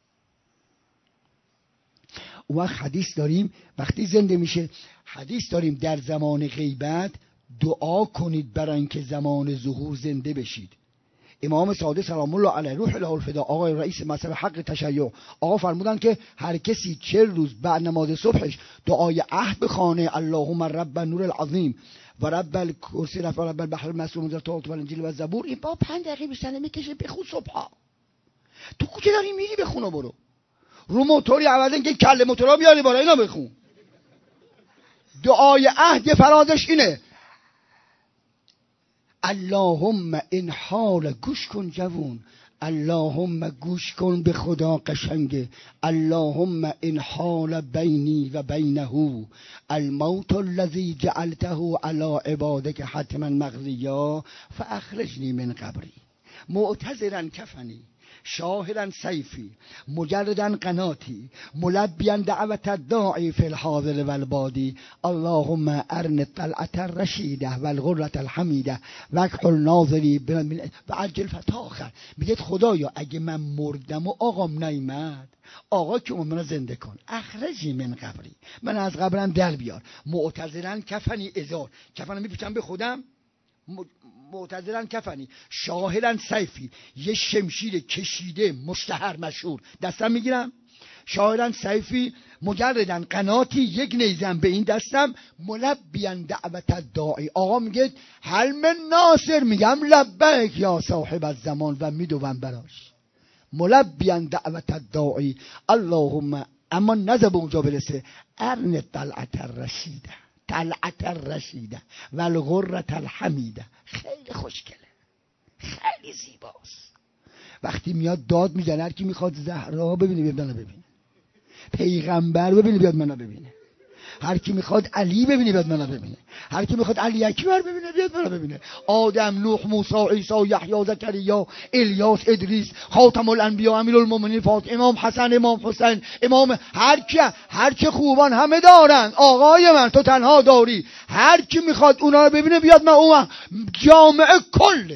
اون وقت حدیث داریم وقتی زنده میشه، حدیث داریم در زمان غیبت دعا کنید برای اینکه زمان ظهور زنده بشید. امام صادق سلام الله علیه روح اله الفدا آقای رئیس مذهب حق تشیع آقا فرمودن که هر کسی 40 روز بعد نماز صبحش دعای عهد بخونه اللهم رب نور العظیم و رب الکرسی و رب البحر المسجور و التوراة و الانجیل و الزبور، این با 5 دقیقه بیشتر نمیکشه. بخون صبحا. تو کوچه داری میری بخونه، برو رو موتوری عوض اینکه کله موتورا بیاری بالا اینا بخون. دعای عهد فرازش اینه اللهم این حال گوش کن جوون، اللهم گوش کن به خدا قشنگه، اللهم این حال بینی و بینه الموت الذی جعلته علی عبادک حتما مقضیا فاخرجنی من قبری معتذرا کفنی شاهدا سیفی مجردا قناتی ملبیا دعوت الداعی فی الحاضر والبادی اللهم ارن الطلعة الرشیده والغرة الحمیده واکحل ناظری و عجل فتاخر. میگه خدایا اگه من مردم و آقام نیامد، آقا که منو زنده کن، اخرجی من قبری، من از قبرم در بیار. معتزلا کفنی ازار، کفنو میپوشم به خودم، معتزلا کفنی شاهلا سیفی، یه شمشیر کشیده مشتهر مشهور دستم میگیرم، شاهلا سیفی مجردن قناتی، یک نیزم به این دستم، ملبیا دعوت الداعی. آقا میگه هل من ناصر، میگم لبیک یا صاحب الزمان و میدوم براش. ملبیا دعوت الداعی اللهم، اما نزد اونجا برسه، ارن طلعت الرشیده، طلعت الرشیده و الغرة الحمیده. خیلی خوشگله، خیلی زیباست. وقتی میاد داد میزنه، هر کی میخواد زهرا ببینه بیاد منو ببینه، پیغمبر ببینه بیاد منو ببینه، هر کی میخواد علی ببینه بیاد منو ببینه، هر کی میخواد علی اکبر ببینه بیاد منو ببینه. آدم، نوح، موسی، عیسی، یحیی، زکریا، الیاس، ادریس، خاتم الانبیا، امیرالمومنین، فاطمه، امام حسن، امام حسین، امام، هر کی خوبان همه دارن، آقای من تو تنها داری. هر کی میخواد اونا رو ببینه بیاد من اون جامعه کل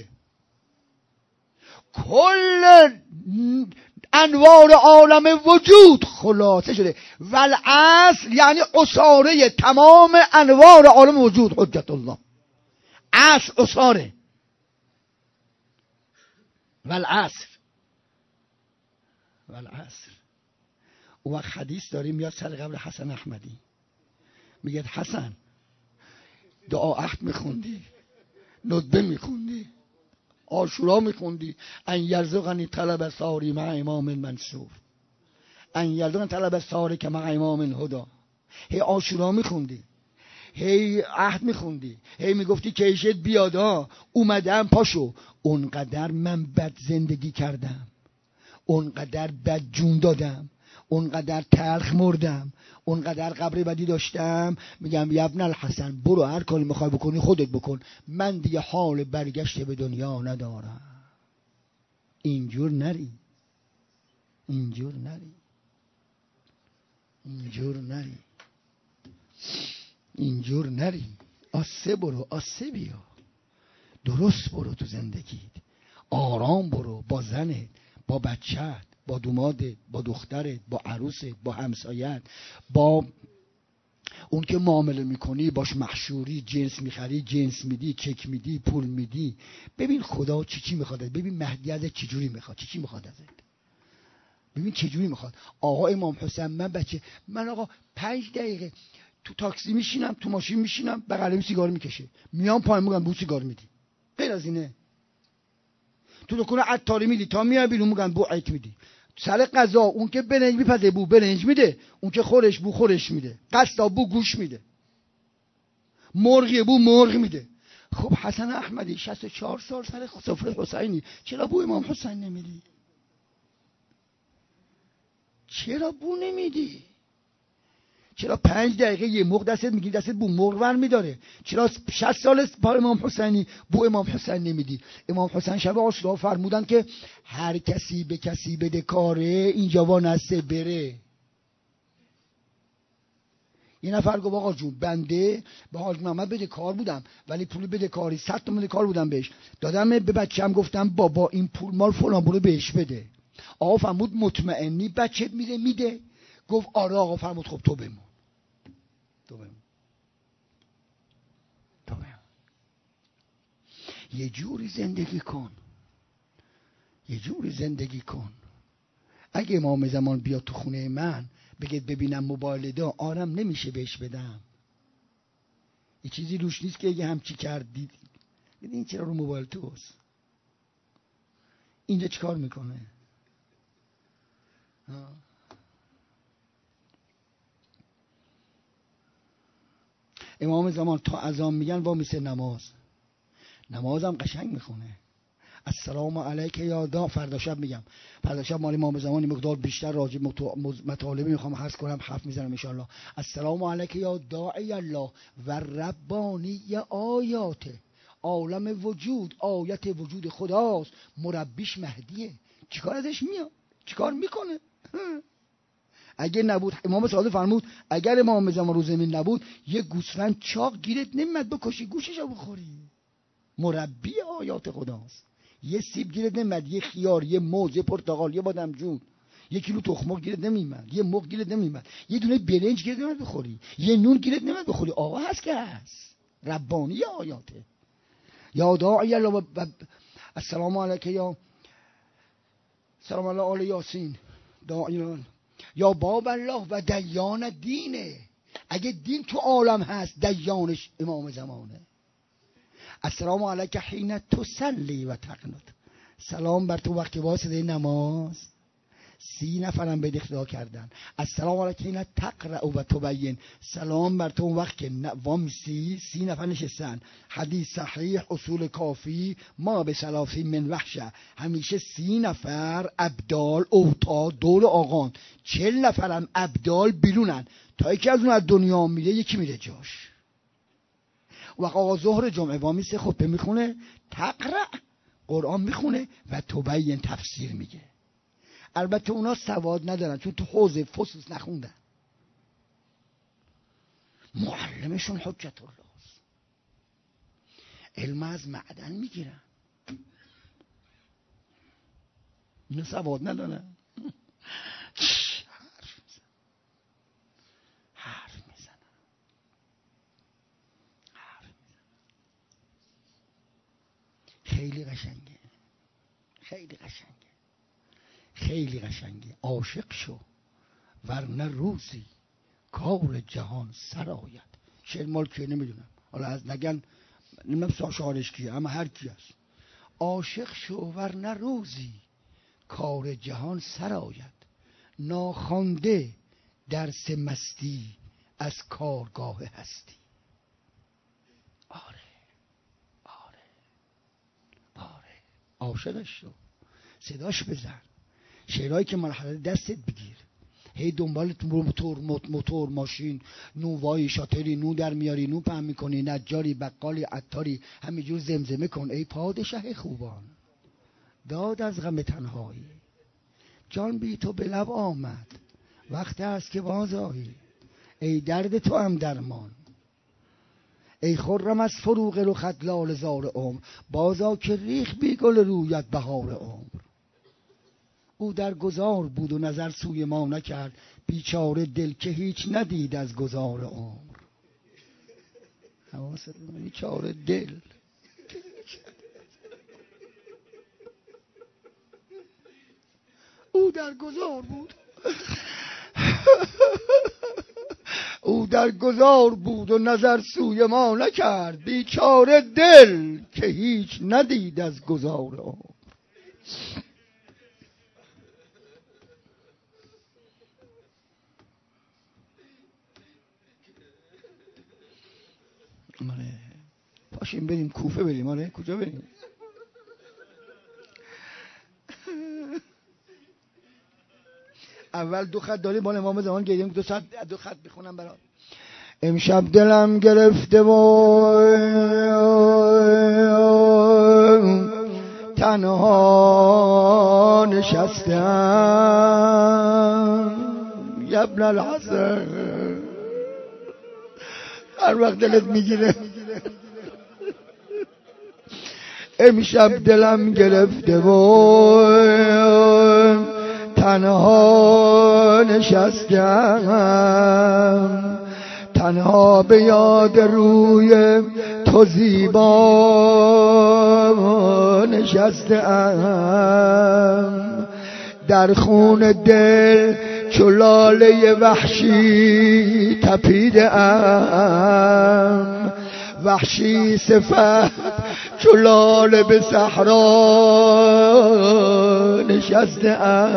انوار عالم وجود خلاصه شده. والعصر یعنی عصاره تمام انوار عالم وجود، حجت الله. عصر عصاره. والعصر اون وقت حدیث داریم میاد سر قبر حسن احمدی، میگه حسن دعا عهد میخوندی، ندبه میخوندی، عاشورا میخوندی، ان یرزقنی طلب ساری مع امام منصور، ان یرزقنی طلب ساری که مع امام هدا. هی عاشورا میخوندی، هی عهد میخوندی، هی میگفتی کیشت بیادا، اومدم پاشو. اونقدر من بد زندگی کردم، اونقدر بد جون دادم، اونقدر تلخ مردم، اونقدر قبر بدی داشتم. میگم ابن الحسن برو هر کاری میخوای بکنی خودت بکن، من دیگه حال برگشت به دنیا ندارم. اینجور نری، اینجور نری، اینجور نری، اینجور نری. آسه برو، آسه بیا، درست برو تو زندگیت، آرام برو، با زنت، با بچه‌ت، با دومادت، با دخترت، با عروست، با همسایت، با اون که معامله میکنی باش محشوری، جنس میخری، جنس میدی، چک میدی، پول میدی. ببین خدا چی میخواد، ببین مهدی ازت چجوری میخواد، چی میخواد ازت، ببین چجوری میخواد. آقا امام حسین، من آقا 5 دقیقه تو تاکسی میشینم، تو ماشین میشینم، بغلم سیگار میکشه، میام پایین میگم بو سیگار میدی، غیر از اینه. تو دکون عطاری میدی، تا میای بیرون میگن بو عیت میدی. سر قضا اون که برنج میپزه بو برنج میده، اون که خورش بو خورش میده، قصدا بو گوش میده، مرغی بو مرغ میده. خب حسن احمدی 64 سال سر سفره حسینی، چرا بو امام حسین نمیدی؟ چرا بو نمیدی؟ چرا 5 دقیقه یه مرغ دستت میگیری، دستت بو مرغ ور میداره؟ چرا 60 سال با امام حسینی بو امام حسین نمیدی؟ امام حسین شب عاشورا فرمودن که هر کسی به کسی بده کاره اینجا وانسته بره. یه نفر گفت آقا جون بنده به حاج محمد بده کار بودم، ولی پول بده کاری 100 تومن کار بودم بهش دادم، به بچه‌م گفتم بابا این پول مال فلان برو بهش بده. آقا فرمود مطمئنی بچه میده؟ گفت آره. آقا فرمود خب تو بمون. یه جوری زندگی کن، یه جوری زندگی کن. اگه امام زمان بیاد تو خونه من بگید ببینم موبایل دا، آرام نمیشه بهش بدم. یه چیزی روش نیست که اگه همچی کردید این چرا رو موبایل توست، اینجا چیکار میکنه؟ امام زمان تا اذان میگن وا میسه نمازم قشنگ میخونه. السلام علیک یا دا. فردا شب میگم، فردا شب مال امام زمان مقدار بیشتر راجع مطالبه میخوام حرف کنم، حرف میزنم ان شاء الله. السلام علیک یا داعی الله و ربانی آیات عالم وجود، آیت وجود خداست، مربیش مهدیه. چیکار ازش میاد؟ چیکار میکنه؟ اگه نبود، امام صادق فرمود اگر امام زمان رو زمین نبود یه گوسفند چاق گیرت نمیاد بکشی گوششو بخوری. مربی آیات خداست. یه سیب گیرت نمیاد، یه خیار، یه موز، یه پرتقال، یه بادمجون، یه کیلو تخم مرغ گیرت نمیاد، یه مرغ گیرت نمیاد، یه دونه برنج گیرت نمیاد بخوری، یه نون گیرت نمیاد بخوری. آقا هست که هست، ربانی آیاته. یا داعی الله السلام علیک یا سلام الله آل یاسین داعی یا باب الله و دیان دینه. اگه دین تو عالم هست دیانش امام زمانه. السلام علیک حین تصلی و تقنط. سلام بر تو وقتی واسطه نماز. 30 نفرم به اقتدا کردن. السلام علیک حین تقرأ و تبین. سلام بر تو وقت که وامسی 30 نفر نشستن. حدیث صحیح اصول کافی ما به سلافی من وحشه. همیشه 30 نفر ابدال اوتاد دور آقان، 40 نفرم ابدال بیرونن. تا یکی از اون از دنیا میره یکی میره جاش. وقت آقا ظهر جمعه وامیسه خطبه میخونه، تقرأ قرآن میخونه و تبین تفسیر میگه. البته اونا سواد ندارن چون تو حوزه فصوص نخوندن. معلمشون حجت الله است. علم از معدن میگیرن. اینا سواد ندارن. حرف میزنن. خیلی قشنگه. خیلی قشنگه. خیلی قشنگه. عاشق شو ورنه روزی کار جهان سرآید. شعر مال که نمیدونم، حالا از نگن نمیدونم شعارش کیه، اما هر کی هست. عاشق شو ورنه روزی کار جهان سرآید. ناخوانده درس مستی از کارگاه هستی. آره عاشقش شو، صداش بزن، شعرهایی که مرحله دستت بگیر، هی دنبال موتور ماشین، نووایی شاتری، نو در میاری، نو پهن میکنی، نجاری، بقالی، عطاری، همینجور زمزمه کن. ای پادشه خوبان داد از غم تنهایی، جان بی تو به لب آمد وقت است که باز آیی. ای درد تو هم درمان، ای خرم از فروغ رخت لاله زار عمر، بازا که ریخ بی گل رویت بهار عمر. او در گذار بود و نظر سوی ما نکرد، بیچاره دل که هیچ ندید از گذار عمر. بیچاره دل او در گذار بود او در گذار بود و نظر سوی ما نکرد، بیچاره دل که هیچ ندید از گذار عمر. پاشیم بریم کوفه بریم. آره کجا بریم؟ اول 2 خط داریم مال امام زمان گیریم، 2 خط بخونم برات. امشب دلم گرفته و تنها نشستم. ابن الحسن هر وقت دلت میگیره. امشب دلم گرفته و تنها نشستم، تنها به یاد روی تو زیبا نشستم. در خون دل چو لاله وحشی تپیده ام، وحشی صفت چو لاله به صحرا نشسته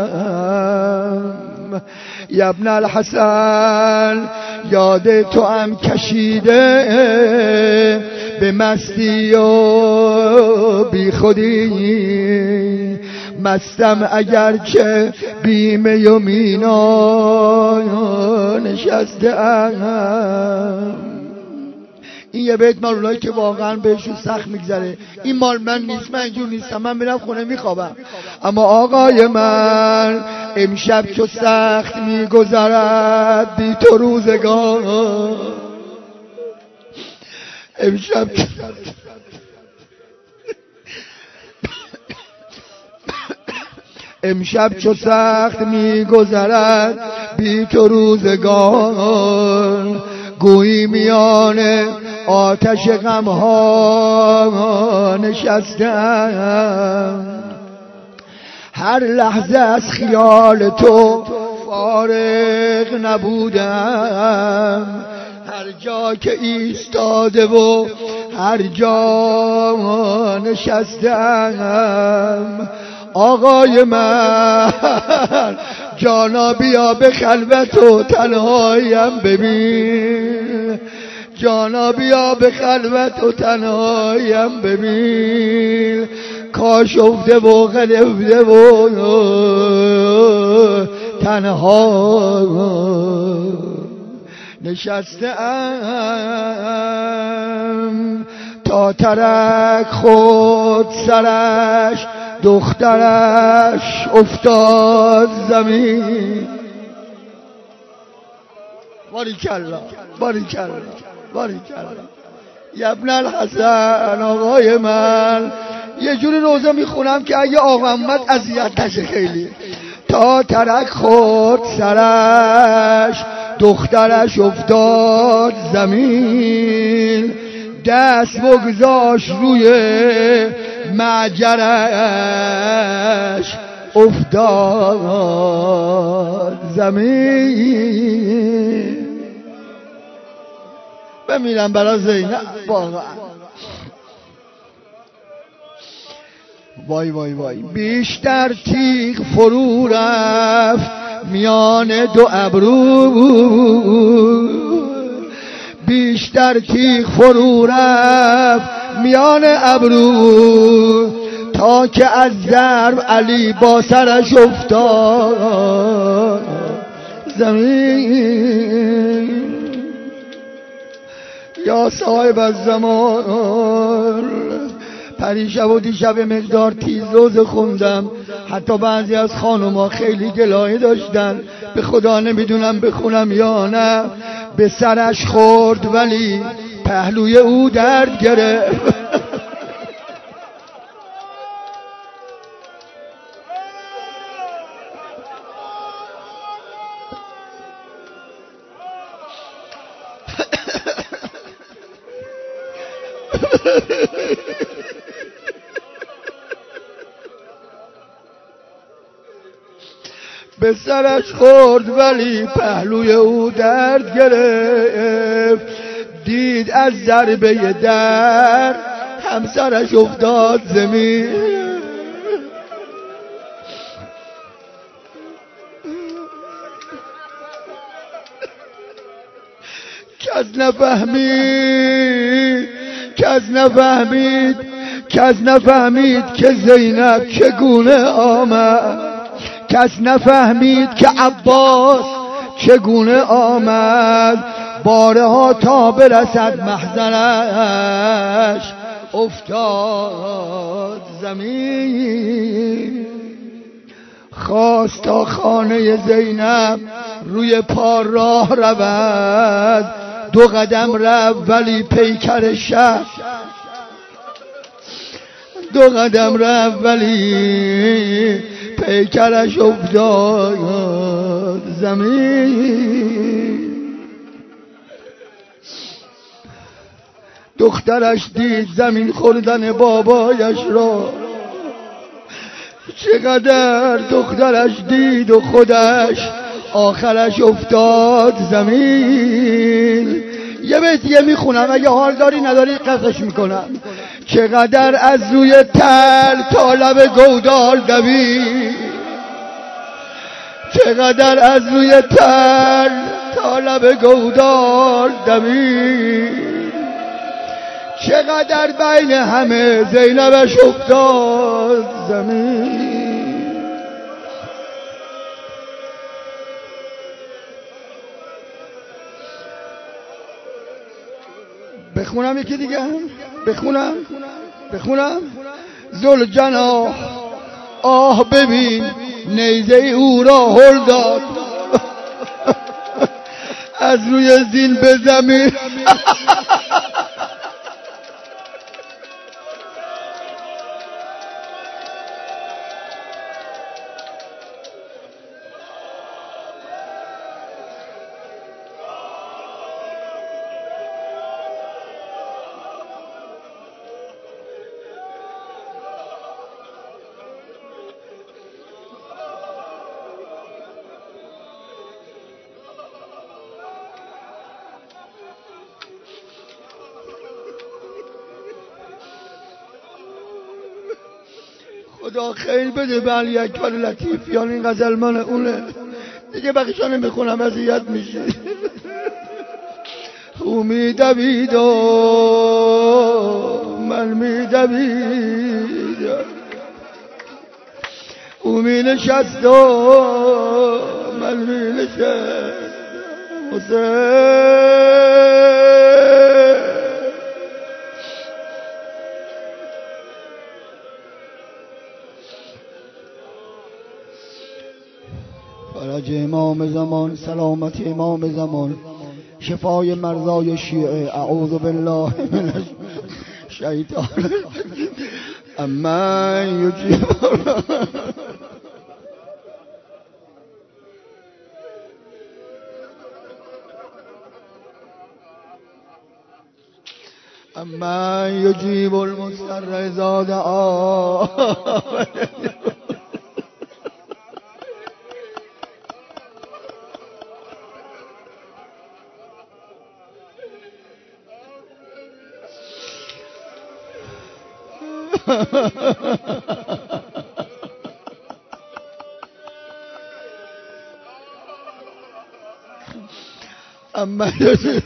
ام. یا ابن الحسن یاد تو هم کشیده به مستی و بی خودی، مستم اگرچه بیمه و مینا نشسته ام. این یه بیت مال اونایی که واقعا بهشون سخت میگذره. این مال من نیست، من اینجور نیستم، من میرم خونه میخوابم. اما آقای من امشب چو سخت میگذرد بی تو روزگار، امشب چو سخت میگذرد بی تو روزگار، گویی میان آتش غمها نشستم، هر لحظه از خیال تو فارغ نبودم، هر جا که ایستاده و هر جا نشستم. آقای من جانا بیا به خلوت و تنهاییم ببین، جانا بیا به خلوت و تنهاییم ببین، کاش افته و غلفته و تنها نشستم، تا ترک خود سرش دخترش افتاد زمین. باریکالله باریکالله باریکالله. ابن الحسن آقای من یه جوری روزه میخونم که اگه آقا محمد اذیت نشه خیلی. تا ترک خود سرش دخترش افتاد زمین، دست بگذاشت روی معجرش افتاد زمین. بمیرم برای زینب واقعا. وای وای وای. بیشتر تیغ فرو رفت میان دو ابرو، بیشتر تیغ فرو رفت میان ابرو، تا که از ضرب علی با سرش افتاد زمین. یا صاحب الزمان، پریشب و دیشب مقدار تیز روز خوندم، حتی بعضی از خانوما خیلی گلایه داشتن، به خدا نمیدونم بخونم یا نه. به سرش خورد ولی پهلوی او درد گرفت. به سرش خورد ولی پهلوی او درد گرفت، دید از ضربه در همسرش افتاد زمین. کس نفهمید که زینب چگونه آمد، کس نفهمید که عباس چگونه آمد، بارها تا برسد محضرش افتاد زمین. خواست تا خانه زینب روی پا راه رود، 2 قدم رفت ولی پیکر شهر، 2 قدم رفت ولی پیکرش افتاد زمین. دخترش دید زمین خوردن بابایش را، چقدر دخترش دید و خودش آخرش افتاد زمین. یه بیت دیگه میخونم، اگه حال داری نداری قصهش میکنم. چقدر از روی تل تا لب گودال دوید، چقدر از روی تل تا لب گودال دوید، چقدر بین همه زینبش افتاد زمین. بخونم یکی دیگه بخونم ذوالجناح آه ببین نیزه او را هل داد از روی زین به زمین خدا خیلی بده به علی اکبر لطیفیان، این غزل من اونه دیگه، بقیشو نمیخونم اذیت میشه. او میدوید و من میدوید، او مینشست و من مینشست، حسین فرج امام زمان، سلامت امام زمان، شفای مرضای شیعه، اعوذ بالله من الشیطان اما یجیب اما یجیب المضطر اذا دعاه اما یجیب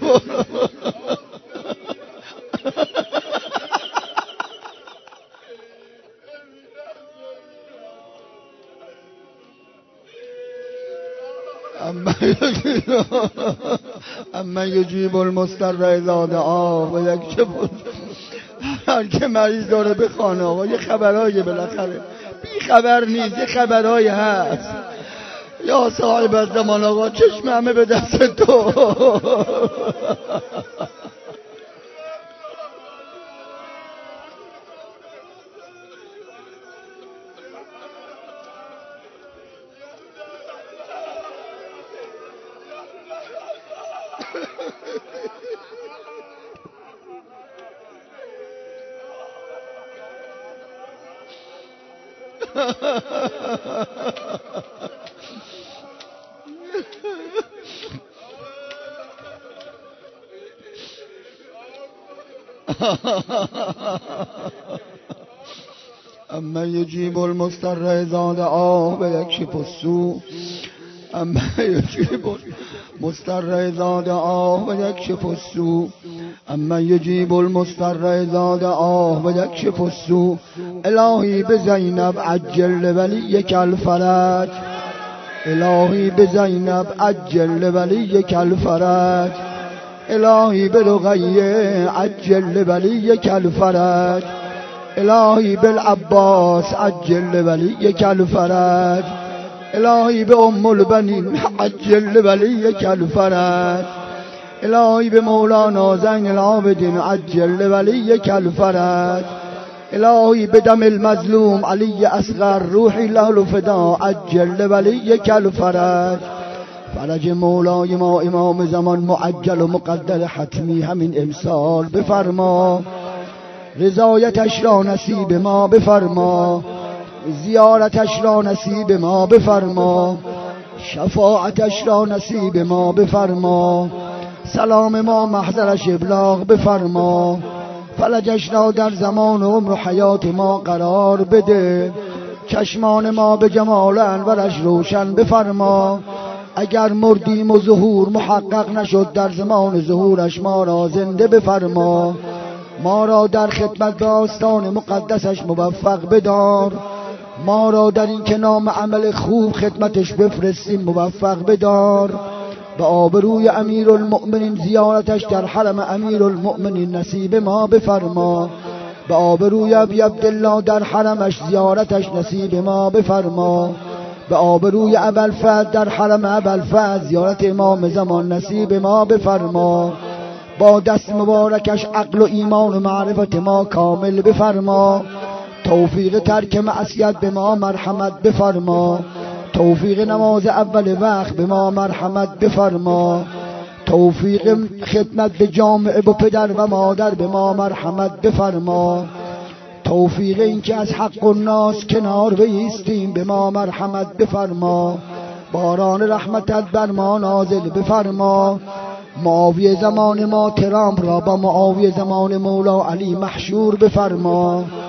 اما یجیب المضطر اذا دعاه و یکشف، هر که مریض داره به خانه آقا یه خبرایی بالاخره بی خبر نیست، یه خبرایی هست. یا صاحب الزمان آقا چشم همه به دست تو اما یجیب المضطر اذا دعاه و یکشف السوء، اما یجیب المضطر اذا دعاه و یکشف السوء، اما یجیب المضطر اذا دعاه و یکشف السوء. الهی به زینب عجل ولیک الفرج، الهی به زینب عجل ولیک الفرج، الهی به رقیه عجل ولیک الفرج، الهی بالعباس عجل ولیک الفرج، الهی به ام البنین عجل ولیک الفرج، الهی به مولانا زین العابدین عجل ولیک الفرج، الهی به دم المظلوم علی اصغر روحی له الفدا عجل ولیک الفرج. فرج مولای ما امام زمان معجل و مقدر حتمی همین امسال بفرما، رضایتش را نصیب ما بفرما، زیارتش را نصیب ما بفرما، شفاعتش را نصیب ما بفرما، سلام ما محضرش ابلاغ بفرما، فلجش را در زمان و عمر و حیات ما قرار بده، چشمان ما به جمال انورش روشن بفرما. اگر مردیم و ظهور محقق نشد در زمان ظهورش ما را زنده بفرما، ما را در خدمت به آستان مقدسش موفق بدار، ما را در این که نام عمل خوب خدمتش بفرستیم موفق بدار. به آبروی امیرالمؤمنین زیارتش در حرم امیرالمؤمنین نصیب ما بفرما. به آبروی ابی عبدالله در حرمش زیارتش نصیب ما بفرما. به آبروی ابوالفضل در حرم ابوالفضل زیارت امام زمان نصیب ما بفرما. با دست مبارکش عقل و ایمان و معرفت ما کامل بفرما. توفیق ترک معصیت به ما مرحمت بفرما. توفیق نماز اول وقت به ما مرحمت بفرما. توفیق خدمت به جامعه و پدر و مادر به ما مرحمت بفرما. توفیق اینکه از حق الناس کنار بایستیم به ما مرحمت بفرما. باران رحمتت بر ما نازل بفرما. معاویه زمان ما ترامپ را با معاویه زمان مولا علی محشور بفرما.